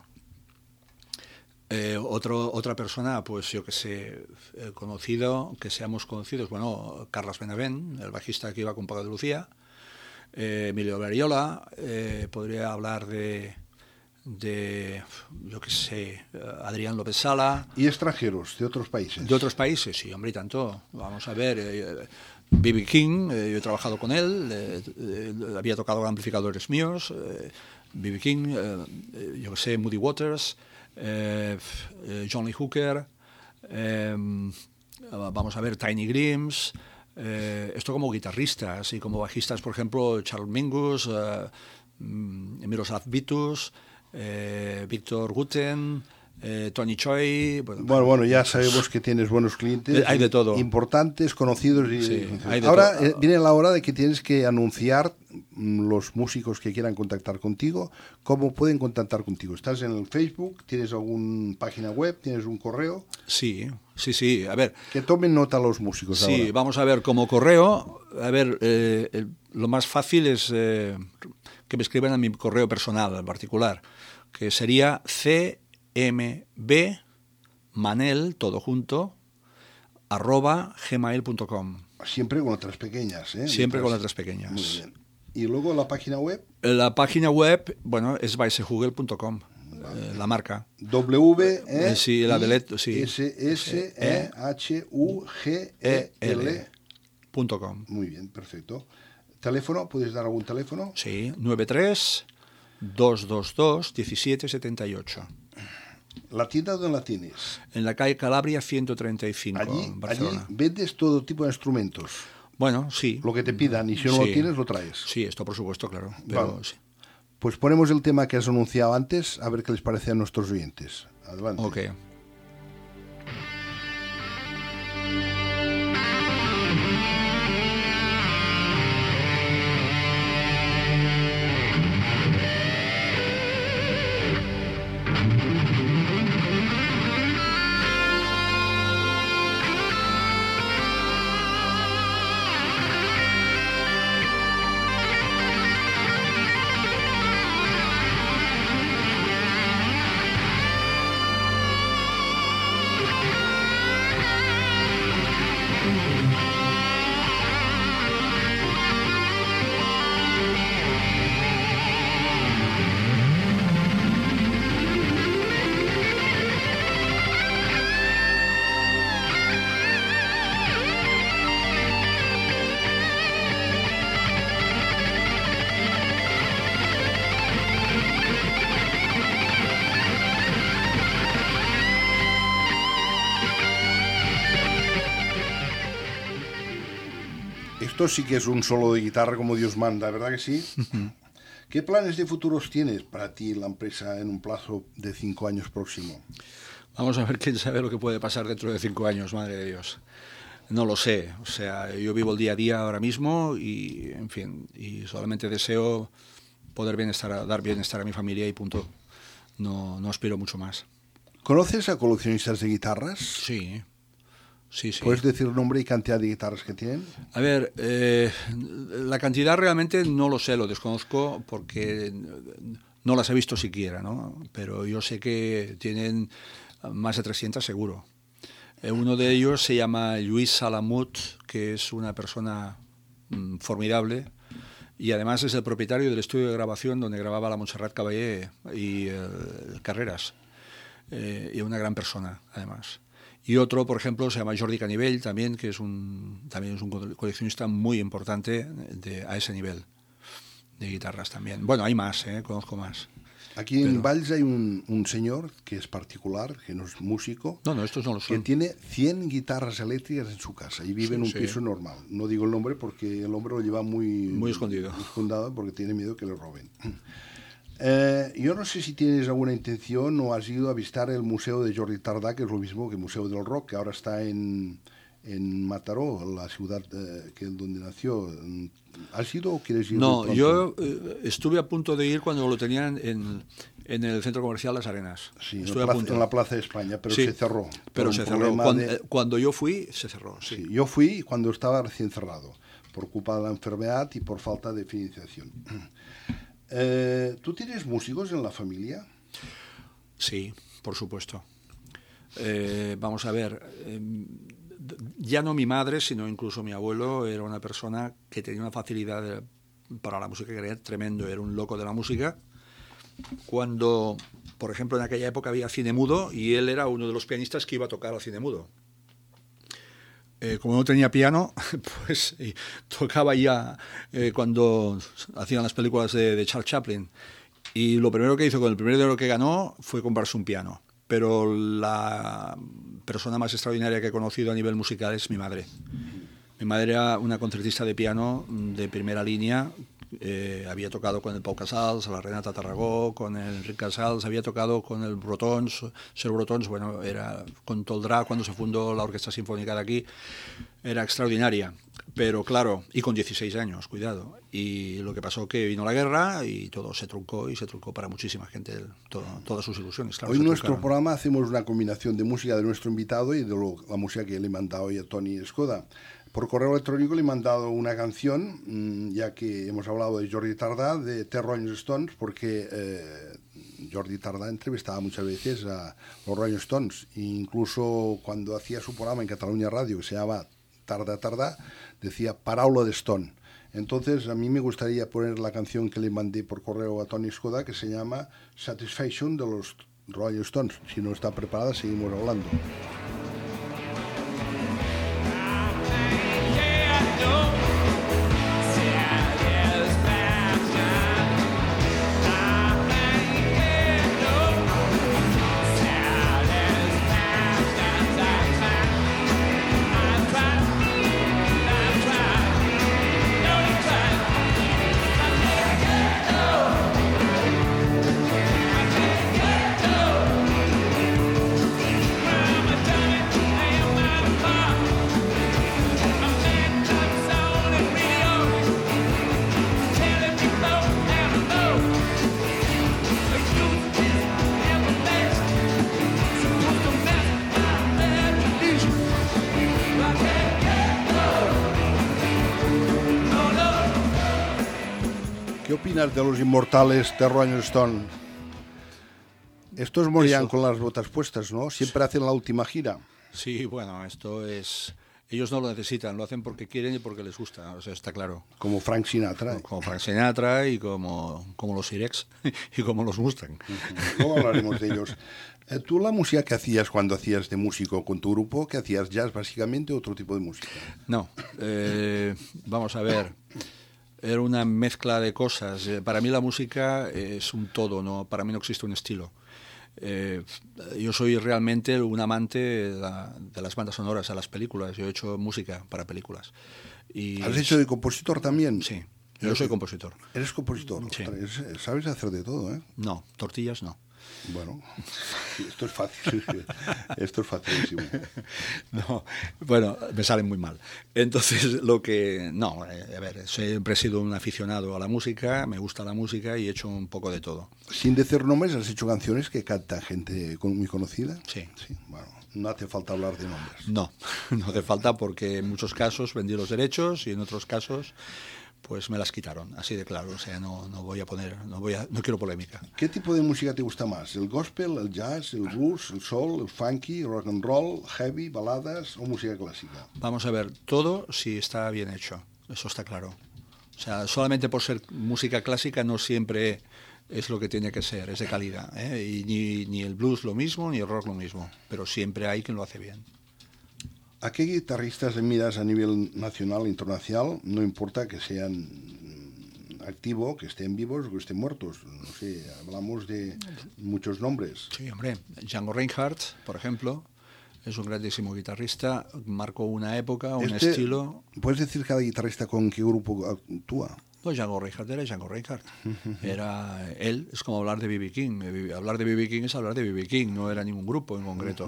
Eh, otro, otra persona, pues yo que sé, eh, conocido, que seamos conocidos, bueno, Carles Benavent, el bajista que iba con Paco de Lucía, eh, Emilio Beriola, eh, podría hablar de... de, yo qué sé, Adrián López Sala. ¿Y extranjeros de otros países? De otros países, sí, hombre, y tanto. Vamos a ver, eh, B B King, eh, yo he trabajado con él, eh, eh, había tocado amplificadores míos, eh, B B King, eh, yo qué sé, Moody Waters, eh, eh, John Lee Hooker, eh, vamos a ver, Tiny Grims, eh, esto como guitarristas, y como bajistas, por ejemplo, Charles Mingus, eh, Miroslav Vitus, Eh, Víctor Guten, eh, Tony Choi. Bueno, bueno, bueno, ya sabemos que tienes buenos clientes. Hay de todo. Importantes, conocidos. Y, sí, hay de ahora todo. eh, viene la hora de que tienes que anunciar mm, los músicos que quieran contactar contigo. ¿Cómo pueden contactar contigo? ¿Estás en el Facebook? ¿Tienes alguna página web? ¿Tienes un correo? Sí, sí, sí. A ver. Que tomen nota los músicos sí, ahora. Vamos a ver, como correo, a ver, eh, el, lo más fácil es eh, que me escriban a mi correo personal, en particular, que sería c m b manel, todo junto, arroba gmail punto com. Siempre con letras pequeñas, ¿eh? Siempre letras... con letras pequeñas. Muy bien. ¿Y luego la página web? La página web, bueno, es weissehugel punto com, vale. eh, la marca. W E sí, la de let, sí. S S E H U G E L punto com. Muy bien, perfecto. ¿Teléfono? ¿Puedes dar algún teléfono? Sí, nueve tres dos dos dos diecisiete setenta y ocho. ¿La tienda dónde la tienes? En la calle Calabria ciento treinta y cinco, allí, en Barcelona. Allí vendes todo tipo de instrumentos. Bueno, sí. Lo que te pidan, y si no sí. lo tienes, lo traes. Sí, esto por supuesto, claro. Pero, vale. sí. Pues ponemos el tema que has anunciado antes, a ver qué les parece a nuestros oyentes. Adelante. Ok. Esto sí que es un solo de guitarra como Dios manda, ¿verdad que sí? ¿Qué planes de futuros tienes para ti la empresa en un plazo de cinco años próximo? Vamos a ver quién sabe lo que puede pasar dentro de cinco años, madre de Dios. No lo sé, o sea, yo vivo el día a día ahora mismo y, en fin, y solamente deseo poder bienestar, dar bienestar a mi familia y punto. No, no aspiro mucho más. ¿Conoces a coleccionistas de guitarras? Sí, sí, sí. ¿Puedes decir nombre y cantidad de guitarras que tienen? A ver, eh, la cantidad realmente no lo sé, lo desconozco porque no las he visto siquiera, ¿no? Pero yo sé que tienen más de trescientas seguro. Eh, uno de ellos se llama Lluís Salamut, que es una persona mmm, formidable, y además es el propietario del estudio de grabación donde grababa la Montserrat Caballé y eh, Carreras, eh, y una gran persona, además. Y otro, por ejemplo, se llama Jordi Canivell, también, que es un, también es un coleccionista muy importante de, a ese nivel, de guitarras también. Bueno, hay más, ¿eh? Conozco más. Aquí en Pero... Valls hay un, un señor que es particular, que no es músico, no, no, estos no lo son. Que tiene cien guitarras eléctricas en su casa y vive sí, en un sí. piso normal. No digo el nombre porque el hombre lo lleva muy, muy escondido, escondido porque tiene miedo que le roben. Eh, yo no sé si tienes alguna intención o has ido a visitar el Museo de Jordi Tardà, que es lo mismo que el Museo del Rock, que ahora está en, en Mataró, la ciudad eh, que donde nació. ¿Has ido o quieres ir? No, yo eh, estuve a punto de ir cuando lo tenían en, en el centro comercial Las Arenas. Sí, en la, plaza, en la Plaza de España, pero sí, se cerró. Pero se cerró. Cuando, de... cuando yo fui, se cerró. Sí. Sí, yo fui cuando estaba recién cerrado, por culpa de la enfermedad y por falta de financiación. Eh, ¿Tú tienes músicos en la familia? Sí, por supuesto. Eh, vamos a ver, eh, ya no mi madre, sino incluso mi abuelo era una persona que tenía una facilidad de, para la música que era tremendo, era un loco de la música. Cuando, por ejemplo, en aquella época había cine mudo y él era uno de los pianistas que iba a tocar al cine mudo. Eh, como no tenía piano, pues eh, tocaba ya eh, cuando hacían las películas de, de Charles Chaplin. Y lo primero que hizo con el primer dinero que ganó fue comprarse un piano. Pero la persona más extraordinaria que he conocido a nivel musical es mi madre. Mi madre era una concertista de piano de primera línea. Eh, había tocado con el Pau Casals, la Renata Tarragó, con el Enric Casals, había tocado con el Brotons, Ser Brotons, bueno, era con Toldrà cuando se fundó la Orquesta Sinfónica de aquí, era extraordinaria, pero claro, y con dieciséis años, cuidado, y lo que pasó que vino la guerra y todo se truncó y se truncó para muchísima gente, todo, todas sus ilusiones. Claro, hoy en nuestro programa hacemos una combinación de música de nuestro invitado y de lo, la música que le he mandado hoy a Toni Escoda. Por correo electrónico le he mandado una canción, ya que hemos hablado de Jordi Tardà, de The Rolling Stones, porque eh, Jordi Tardà entrevistaba muchas veces a los Rolling Stones, e incluso cuando hacía su programa en Cataluña Radio, que se llama Tardà Tardà, decía Paraula de Stone. Entonces, a mí me gustaría poner la canción que le mandé por correo a Toni Escoda, que se llama Satisfaction, de los Rolling Stones. Si no está preparada, seguimos hablando. ¿Qué opinas de los inmortales de Rolling Stone? Estos morían Eso. con las botas puestas, ¿no? Siempre hacen la última gira. Sí, bueno, esto es... Ellos no lo necesitan, lo hacen porque quieren y porque les gusta, o sea, está claro. Como Frank Sinatra. Como Frank Sinatra y como, como los Sirex y como los Mustang. Uh-huh. Luego hablaremos de ellos. Eh, ¿Tú la música que hacías cuando hacías de músico con tu grupo, que hacías jazz básicamente o otro tipo de música? No, eh, vamos a ver... Era una mezcla de cosas. Para mí la música es un todo, no, para mí no existe un estilo. Eh, yo soy realmente un amante de, la, de las bandas sonoras, a las películas. Yo he hecho música para películas. Y ¿Has hecho de compositor también? Sí, yo soy compositor. ¿Eres compositor? Sí. Sabes hacer de todo, ¿eh? No, tortillas no. Bueno, esto es fácil, esto es facilísimo. No, bueno, me salen muy mal. Entonces, lo que... No, a ver, siempre he sido un aficionado a la música, me gusta la música y he hecho un poco de todo. Sin decir nombres, ¿has hecho canciones que canta gente muy conocida? Sí. Sí, bueno, no hace falta hablar de nombres. No, no hace falta porque en muchos casos vendí los derechos y en otros casos... pues me las quitaron, así de claro, o sea, no, no voy a poner, no voy a, no quiero polémica. ¿Qué tipo de música te gusta más? ¿El gospel, el jazz, el blues, el soul, el funky, el rock and roll, heavy, baladas o música clásica? Vamos a ver, todo si está bien hecho. eso está claro. O sea, solamente por ser música clásica no siempre es lo que tiene que ser, es de calidad, ¿eh? Y ni, ni el blues lo mismo, ni el rock lo mismo, pero siempre hay quien lo hace bien. ¿A qué guitarristas miras a nivel nacional e internacional? No importa que sean activos, que estén vivos o que estén muertos. No sé, hablamos de muchos nombres. Sí, hombre, Django Reinhardt, por ejemplo, es un grandísimo guitarrista, marcó una época, un este, estilo... ¿Puedes decir cada guitarrista con qué grupo actúa? Pues Django Reinhardt era Django Reinhardt. Era él, es como hablar de B B King. Hablar de B B King es hablar de B B King, no era ningún grupo en concreto.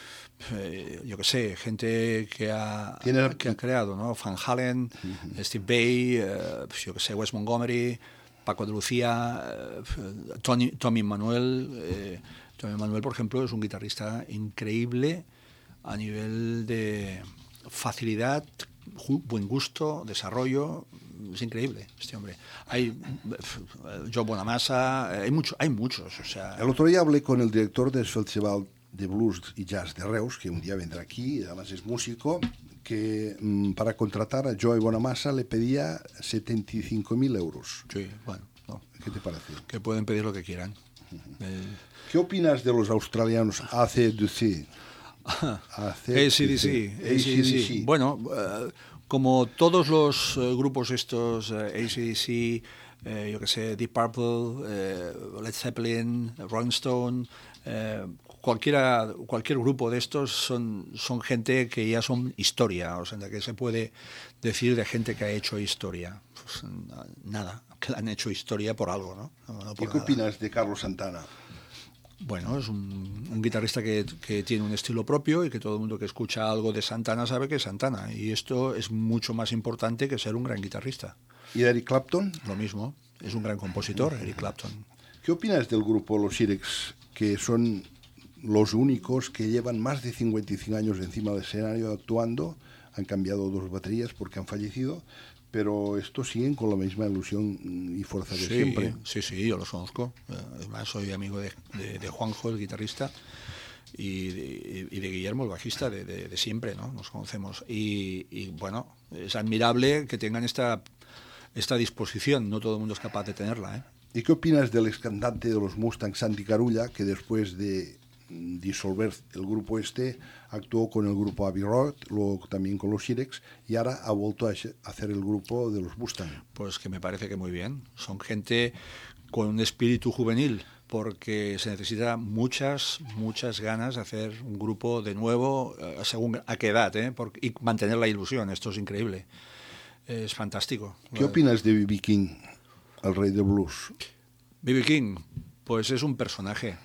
Eh, yo qué sé, gente que ha, que ha creado, ¿no? Van Halen, uh-huh. Steve Vai, eh, yo qué sé, Wes Montgomery, Paco de Lucía, eh, Tony, Tommy Manuel. Eh, Tommy Manuel, por ejemplo, es un guitarrista increíble a nivel de facilidad, ju- buen gusto, desarrollo. Es increíble este hombre. Hay eh, Joe Bonamassa, hay, mucho, hay muchos. O sea... El otro día hablé con el director del Festival de Blues y Jazz de Reus, que un día vendrá aquí, además es músico, que mmm, para contratar a Joe Bonamassa le pedía setenta y cinco mil euros. Sí, bueno. No. ¿Qué te parece? Que pueden pedir lo que quieran. Uh-huh. Eh... ¿Qué opinas de los australianos A C D C? A C D C. Bueno, uh, como todos los uh, grupos estos, uh, A C D C, uh, yo que sé, Deep Purple, uh, Led Zeppelin, Rolling Stone, uh, cualquiera, cualquier grupo de estos son, son gente que ya son historia, o sea, que se puede decir de gente que ha hecho historia. Pues, nada, que han hecho historia por algo, ¿no? no, no por ¿Y qué nada. opinas de Carlos Santana? Bueno, es un, un guitarrista que, que tiene un estilo propio y que todo el mundo que escucha algo de Santana sabe que es Santana. Y esto es mucho más importante que ser un gran guitarrista. ¿Y Eric Clapton? Lo mismo, es un gran compositor, Eric Clapton. ¿Qué opinas del grupo Los Sirex, que son los únicos que llevan más de cincuenta y cinco años encima del escenario actuando? Han cambiado dos baterías porque han fallecido, pero estos siguen con la misma ilusión y fuerza de sí, siempre. Sí, sí, yo los conozco. Además, soy amigo de, de, de Juanjo, el guitarrista, y de, y de Guillermo, el bajista, de, de, de siempre, ¿no? Nos conocemos. Y, y bueno, es admirable que tengan esta, esta disposición. No todo el mundo es capaz de tenerla, ¿eh? ¿Y qué opinas del ex cantante de los Mustangs, Santi Carulla, que después de disolver el grupo este, actuó con el grupo Abbey Road, luego también con los Sirex, y ahora ha vuelto a hacer el grupo de los Mustang? Pues que me parece que muy bien. Son gente con un espíritu juvenil, porque se necesita muchas, muchas ganas de hacer un grupo de nuevo, según a qué edad, ¿eh? Porque, y mantener la ilusión. Esto es increíble. Es fantástico. ¿Qué opinas de B B King, el rey del blues? B B King, pues es un personaje.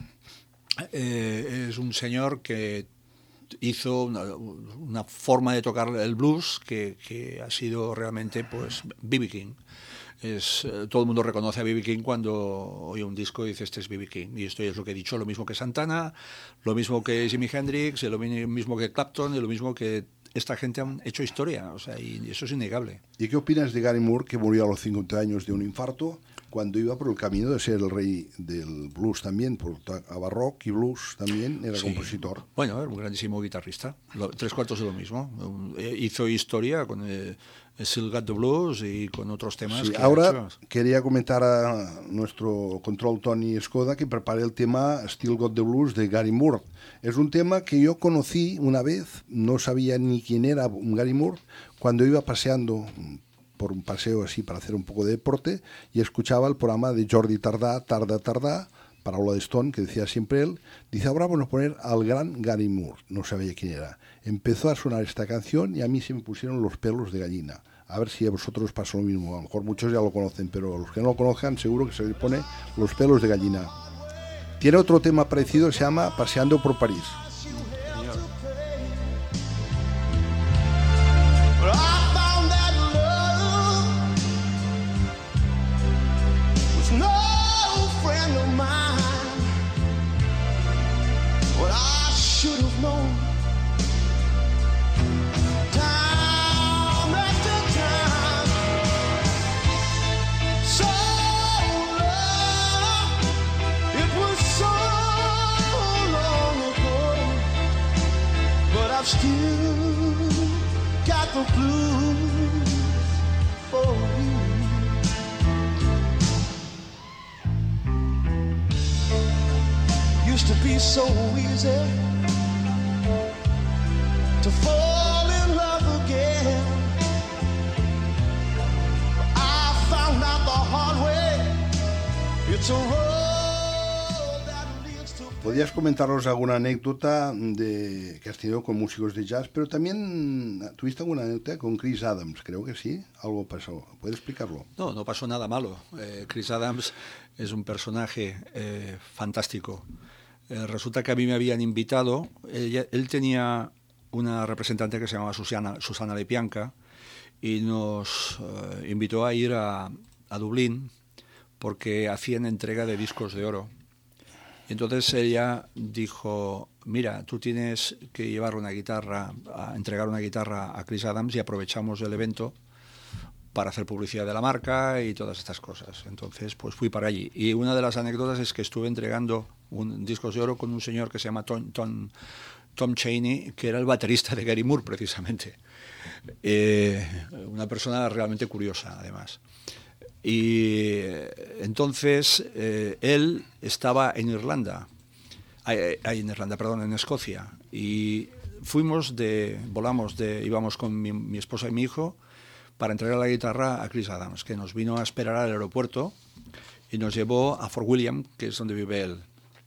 Eh, es un señor que hizo una, una forma de tocar el blues que, que ha sido realmente pues B B King. Es, eh, todo el mundo reconoce a B B King cuando oye un disco y dice este es B B King. Y esto es lo que he dicho, lo mismo que Santana, lo mismo que Jimi Hendrix, lo mismo que Clapton, y lo mismo que esta gente han hecho historia, o sea, y eso es innegable. ¿Y qué opinas de Gary Moore, que murió a los cincuenta años de un infarto, cuando iba por el camino de ser el rey del blues también, por a barrock y blues también, era sí. compositor? Bueno, era un grandísimo guitarrista, lo, tres cuartos de lo mismo. Hizo historia con el, el Still Got the Blues y con otros temas. Sí, que ahora ha hecho. Quería comentar a nuestro control Tony Skoda que prepare el tema Still Got the Blues de Gary Moore. Es un tema que yo conocí una vez, no sabía ni quién era Gary Moore, cuando iba paseando por un paseo así para hacer un poco de deporte y escuchaba el programa de Jordi Tardà, Tarda, Tardà, parábola de Stone, que decía siempre él. Dice, ahora vamos a poner al gran Gary Moore. No sabía quién era. Empezó a sonar esta canción y a mí se me pusieron los pelos de gallina. A ver si a vosotros pasa lo mismo. A lo mejor muchos ya lo conocen, pero los que no lo conozcan seguro que se les pone los pelos de gallina. Tiene otro tema parecido que se llama Paseando por París. I've still got the blues. be so easy to fall in love again. I found out the hard way. It's a road that leads to... ¿Podrías comentarnos alguna anécdota de, que has tenido con músicos de jazz? Pero también tuviste alguna anécdota con Chris Adams, creo que sí, algo pasó. ¿Puedes explicarlo? No, no pasó nada malo. Eh, Chris Adams es un personaje eh, fantástico. Eh, resulta que a mí me habían invitado, ella, él tenía una representante que se llamaba Susana, Susana Lepianca, y nos eh, invitó a ir a, a Dublín porque hacían entrega de discos de oro. Y entonces ella dijo, mira, tú tienes que llevar una guitarra, a entregar una guitarra a Chris Adams y aprovechamos el evento para hacer publicidad de la marca y todas estas cosas. Entonces, pues fui para allí. Y una de las anécdotas es que estuve entregando un discos de oro con un señor que se llama Tom, Tom, Tom Chaney, que era el baterista de Gary Moore, precisamente. Eh, una persona realmente curiosa, además. Y entonces eh, él estaba en Irlanda, eh, en Irlanda, perdón, en Escocia, y fuimos de, volamos de, íbamos con mi, mi esposa y mi hijo para entregar la guitarra a Chris Adams, que nos vino a esperar al aeropuerto y nos llevó a Fort William, que es donde vive él.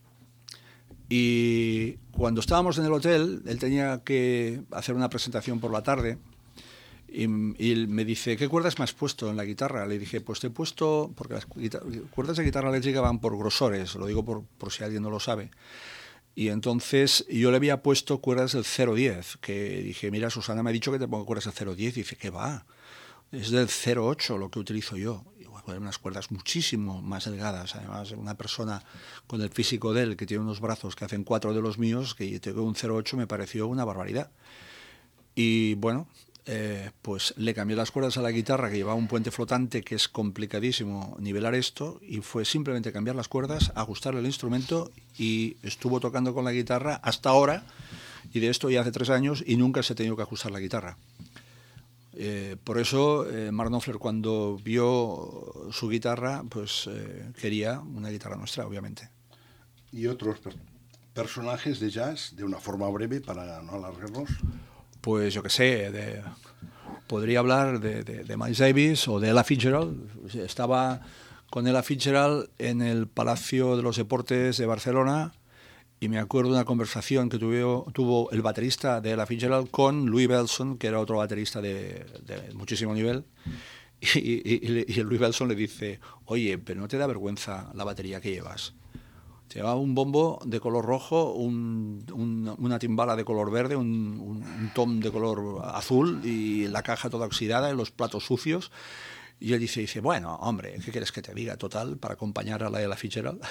Y cuando estábamos en el hotel, él tenía que hacer una presentación por la tarde. Y, y él me dice, ¿qué cuerdas me has puesto en la guitarra? Le dije, pues te he puesto, porque las cuerdas de guitarra eléctrica van por grosores, lo digo por, por si alguien no lo sabe. Y entonces yo le había puesto cuerdas del cero diez, que dije, mira, Susana me ha dicho que te pongo cuerdas del cero diez, y dice, ¿qué va? Es del cero ocho lo que utilizo yo. Y bueno, unas cuerdas muchísimo más delgadas, además una persona con el físico de él, que tiene unos brazos que hacen cuatro de los míos, que tengo un cero ocho, me pareció una barbaridad. Y bueno... Eh, pues le cambié las cuerdas a la guitarra, que llevaba un puente flotante, que es complicadísimo nivelar esto, y fue simplemente cambiar las cuerdas, ajustar el instrumento, y estuvo tocando con la guitarra hasta ahora, y de esto ya hace tres años, y nunca se ha tenido que ajustar la guitarra. Eh, por eso eh, Mark Knopfler, cuando vio su guitarra, pues eh, quería una guitarra nuestra, obviamente. ¿Y otros per- personajes de jazz, de una forma breve, para no alargarnos? Pues yo qué sé, de, podría hablar de, de, de Miles Davis o de Ella Fitzgerald. Estaba con Ella Fitzgerald en el Palacio de los Deportes de Barcelona y me acuerdo de una conversación que tuvo, tuvo el baterista de Ella Fitzgerald con Louis Bellson, que era otro baterista de, de muchísimo nivel. Y, y, y Louis Bellson le dice, oye, pero ¿no te da vergüenza la batería que llevas? Llevaba un bombo de color rojo, un, un, una timbala de color verde, un, un, un tom de color azul y la caja toda oxidada y los platos sucios. Y él dice, dice, bueno, hombre, ¿qué quieres que te diga? Total, para acompañar a la Ella Fitzgerald.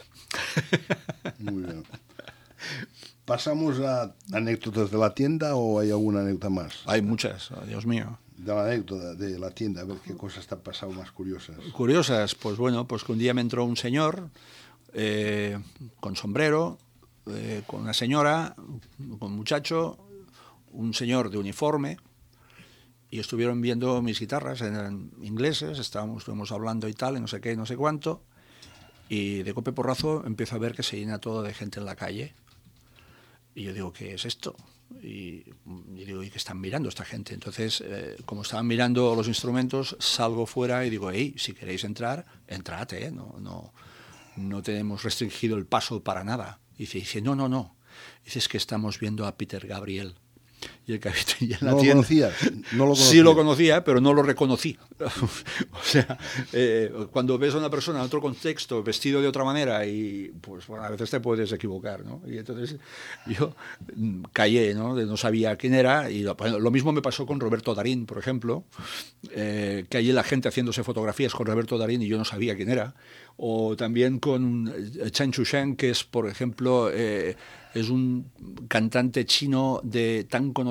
Muy bien. ¿Pasamos a anécdotas de la tienda o hay alguna anécdota más? Hay muchas, oh, Dios mío. De la anécdota de la tienda, a ver qué cosas te han pasado más curiosas. Curiosas, pues bueno, pues que un día me entró un señor... Eh, con sombrero, eh, con una señora, con un muchacho, un señor de uniforme, y estuvieron viendo mis guitarras, eran ingleses, estábamos, estuvimos hablando y tal, y no sé qué, no sé cuánto, y de golpe porrazo empiezo a ver que se llena todo de gente en la calle, y yo digo, ¿qué es esto? Y, y digo, ¿y qué están mirando esta gente? Entonces, eh, como estaban mirando los instrumentos, salgo fuera y digo, hey, si queréis entrar, entrad, ¿eh? No, no... no tenemos restringido el paso para nada. Y dice, dice, no, no, no. Dice, es que estamos viendo a Peter Gabriel. Y el que había en la ¿No lo tienda, conocías? No lo conocía. Sí lo conocía, pero no lo reconocí. O sea, eh, cuando ves a una persona en otro contexto, vestido de otra manera, y pues bueno, a veces te puedes equivocar, ¿no? Y entonces yo callé, ¿no? No sabía quién era, y lo, lo mismo me pasó con Roberto Darín, por ejemplo, eh, que allí la gente haciéndose fotografías con Roberto Darín y yo no sabía quién era. O también con Chen Chusheng, que es, por ejemplo, eh, es un cantante chino de tan conocido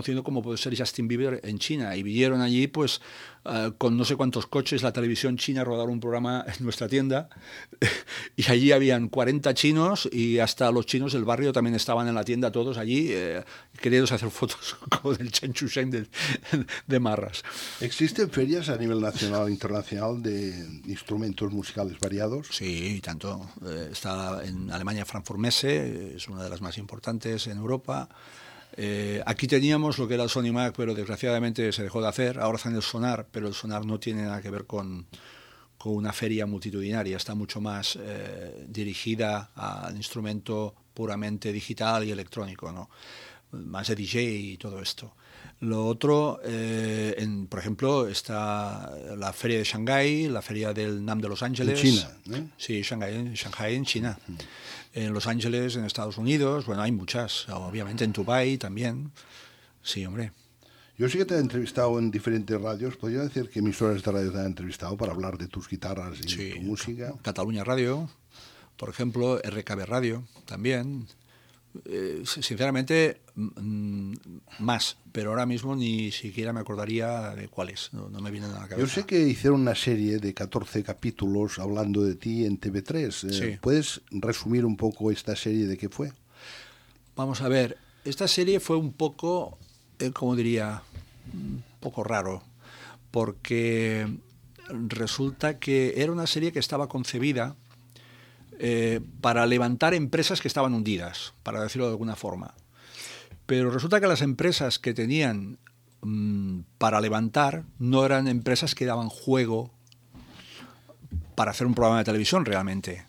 conocido como puede ser Justin Bieber en China, y vinieron allí pues uh, con no sé cuántos coches, la televisión china, a rodar un programa en nuestra tienda, y allí habían cuarenta chinos, y hasta los chinos del barrio también estaban en la tienda, todos allí, eh, queriendo hacer fotos como del Chen Chusheng de, de marras. ¿Existen ferias a nivel nacional e internacional de instrumentos musicales variados? Sí, tanto. Eh, está en Alemania Frankfurt Messe, es una de las más importantes en Europa. Eh, aquí teníamos lo que era el Sonimac, pero desgraciadamente se dejó de hacer. Ahora hacen el Sonar, pero el Sonar no tiene nada que ver con, con una feria multitudinaria. Está mucho más eh, dirigida al instrumento puramente digital y electrónico, ¿no? Más de D J y todo esto. Lo otro, eh, en, por ejemplo, está la feria de Shanghái, la feria del NAMM de Los Ángeles. En China, ¿no? Sí, Shanghái, Shanghái en China. Uh-huh. En Los Ángeles, en Estados Unidos, bueno, hay muchas. Obviamente en Dubái también. Sí, hombre. Yo sí que te he entrevistado en diferentes radios. ¿Podría decir qué emisoras de radio te han entrevistado para hablar de tus guitarras y sí, tu música? Cataluña Radio, por ejemplo, R K B Radio también. Eh, sinceramente, mm, más, pero ahora mismo ni siquiera me acordaría de cuáles, no, no me vienen a la cabeza. Yo sé que hicieron una serie de catorce capítulos hablando de ti en T V tres. Eh, sí. ¿Puedes resumir un poco esta serie de qué fue? Vamos a ver, esta serie fue un poco, eh, como diría, un poco raro, porque resulta que era una serie que estaba concebida Eh, para levantar empresas que estaban hundidas, para decirlo de alguna forma. Pero resulta que las empresas que tenían mmm, para levantar no eran empresas que daban juego para hacer un programa de televisión realmente.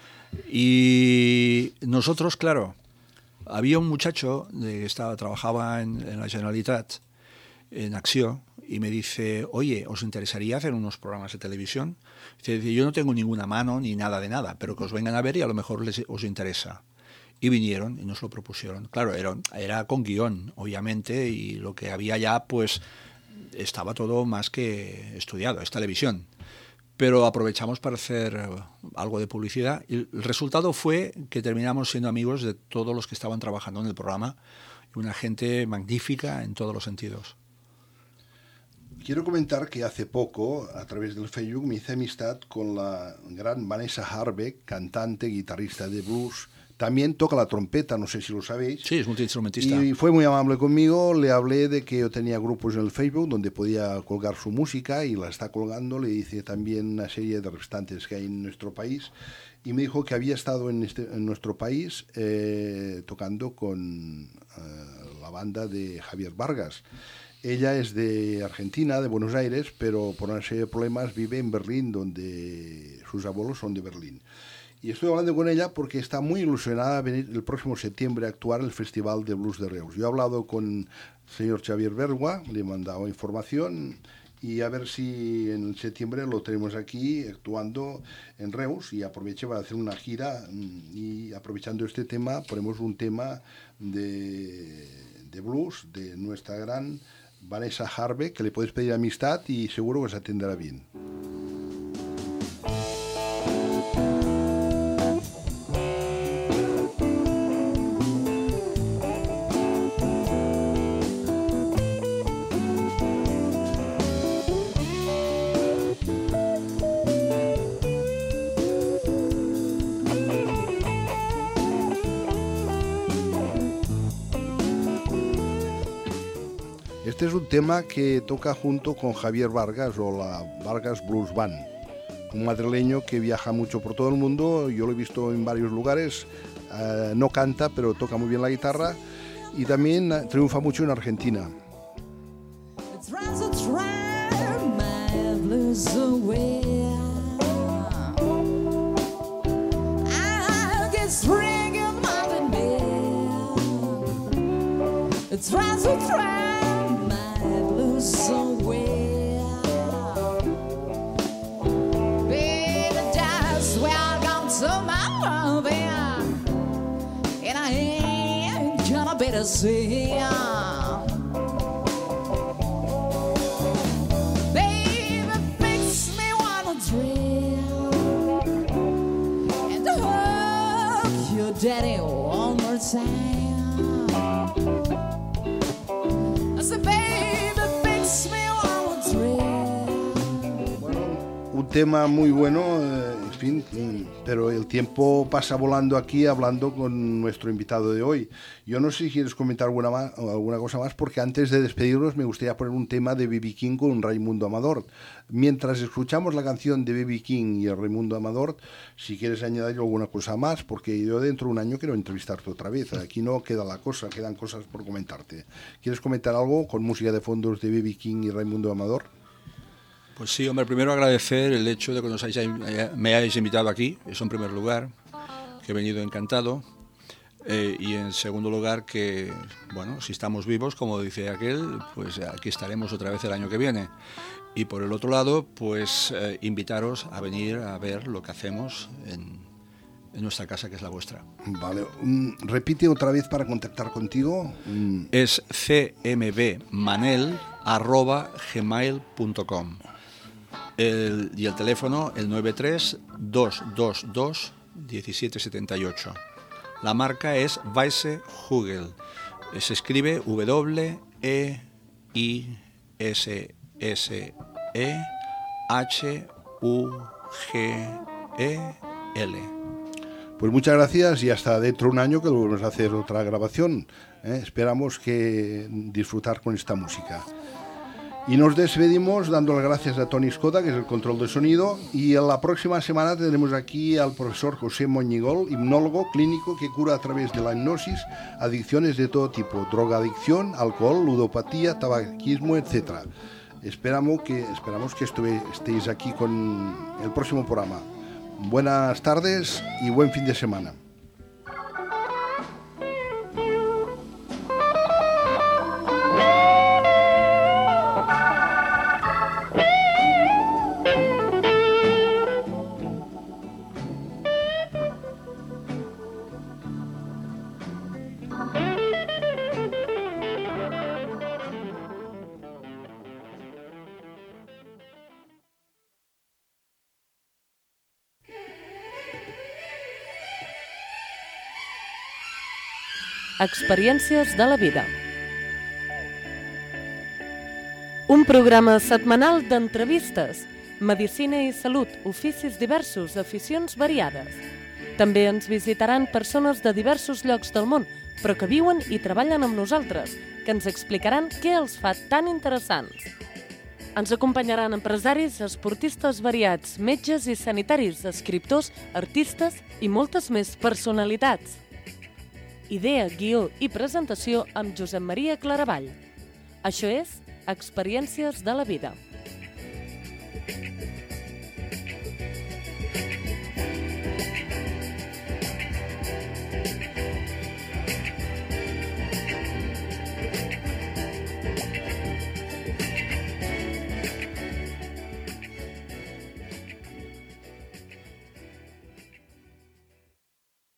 Y nosotros, claro, había un muchacho que estaba, trabajaba en, en la Generalitat, en Acció, y me dice, oye, ¿os interesaría hacer unos programas de televisión? Dice, yo no tengo ninguna mano ni nada de nada, pero que os vengan a ver y a lo mejor les, os interesa. Y vinieron y nos lo propusieron. Claro, era, era con guión, obviamente, y lo que había ya, pues, estaba todo más que estudiado, es televisión. Pero aprovechamos para hacer algo de publicidad y el resultado fue que terminamos siendo amigos de todos los que estaban trabajando en el programa, una gente magnífica en todos los sentidos. Quiero comentar que hace poco, a través del Facebook, me hice amistad con la gran Vanessa Harbeck, cantante, guitarrista de blues. También toca la trompeta, no sé si lo sabéis. Sí, es multiinstrumentista. Y fue muy amable conmigo, le hablé de que yo tenía grupos en el Facebook donde podía colgar su música y la está colgando. Le hice también una serie de restantes que hay en nuestro país. Y me dijo que había estado en, este, en nuestro país eh, tocando con eh, la banda de Javier Vargas. Ella es de Argentina, de Buenos Aires, pero por una serie de problemas vive en Berlín, donde sus abuelos son de Berlín. Y estoy hablando con ella porque está muy ilusionada a venir el próximo septiembre a actuar en el Festival de Blues de Reus. Yo he hablado con el señor Xavier Bergua, le he mandado información y a ver si en septiembre lo tenemos aquí actuando en Reus y aproveche para hacer una gira y aprovechando este tema ponemos un tema de, de blues de nuestra gran Vanessa Harbeck, que le puedes pedir amistad y seguro que se atenderá bien. Este es un tema que toca junto con Javier Vargas o la Vargas Blues Band, un madrileño que viaja mucho por todo el mundo. Yo lo he visto en varios lugares, uh, no canta pero toca muy bien la guitarra y también uh, triunfa mucho en Argentina. So well, baby, just welcome to my world, and I ain't gonna be the same. Baby, fix me one drill and hug your daddy one more time. un tema muy bueno, eh, en fin, pero el tiempo pasa volando aquí hablando con nuestro invitado de hoy. Yo no sé si quieres comentar alguna, más, alguna cosa más, porque antes de despedirnos me gustaría poner un tema de B B King con Raimundo Amador. Mientras escuchamos la canción de B B King y el Raimundo Amador, si quieres añadir alguna cosa más, porque yo dentro de un año quiero entrevistarte otra vez. Aquí no queda la cosa, quedan cosas por comentarte. ¿Quieres comentar algo con música de fondos de B B King y Raimundo Amador? Pues sí, hombre, primero agradecer el hecho de que nos hayáis, me hayáis invitado aquí, eso en primer lugar, que he venido encantado. Eh, y en segundo lugar que, bueno, si estamos vivos, como dice aquel, pues aquí estaremos otra vez el año que viene. Y por el otro lado, pues eh, invitaros a venir a ver lo que hacemos en, en nuestra casa, que es la vuestra. Vale, um, repite otra vez para contactar contigo. Um. Es c m b manel arroba gmail punto com. El, y el teléfono, el nueve tres dos dos dos uno siete siete ocho. La marca es Weisse Hugel. Se escribe W E I S S E H U G E L. Pues muchas gracias y hasta dentro de un año que volvemos a hacer otra grabación. ¿eh? Esperamos que disfrutar con esta música. Y nos despedimos dando las gracias a Tony Escoda, que es el control de sonido, y en la próxima semana tendremos aquí al profesor José Moñigol, hipnólogo clínico que cura a través de la hipnosis adicciones de todo tipo, drogadicción, alcohol, ludopatía, tabaquismo, etcétera. Esperamos que, esperamos que estéis aquí con el próximo programa. Buenas tardes y buen fin de semana. Experiències de la vida. Un programa setmanal d'entrevistes, medicina i salut, oficis diversos, aficions variades. També ens visitaran persones de diversos llocs del món, però que viuen i treballen amb nosaltres, que ens explicaran què els fa tan interessants. Ens acompanyaran empresaris, esportistes variats, metges i sanitaris, escriptors, artistes i moltes més personalitats. Idea, guió i presentació amb Josep Maria Claravall. Això és Experiències de la vida.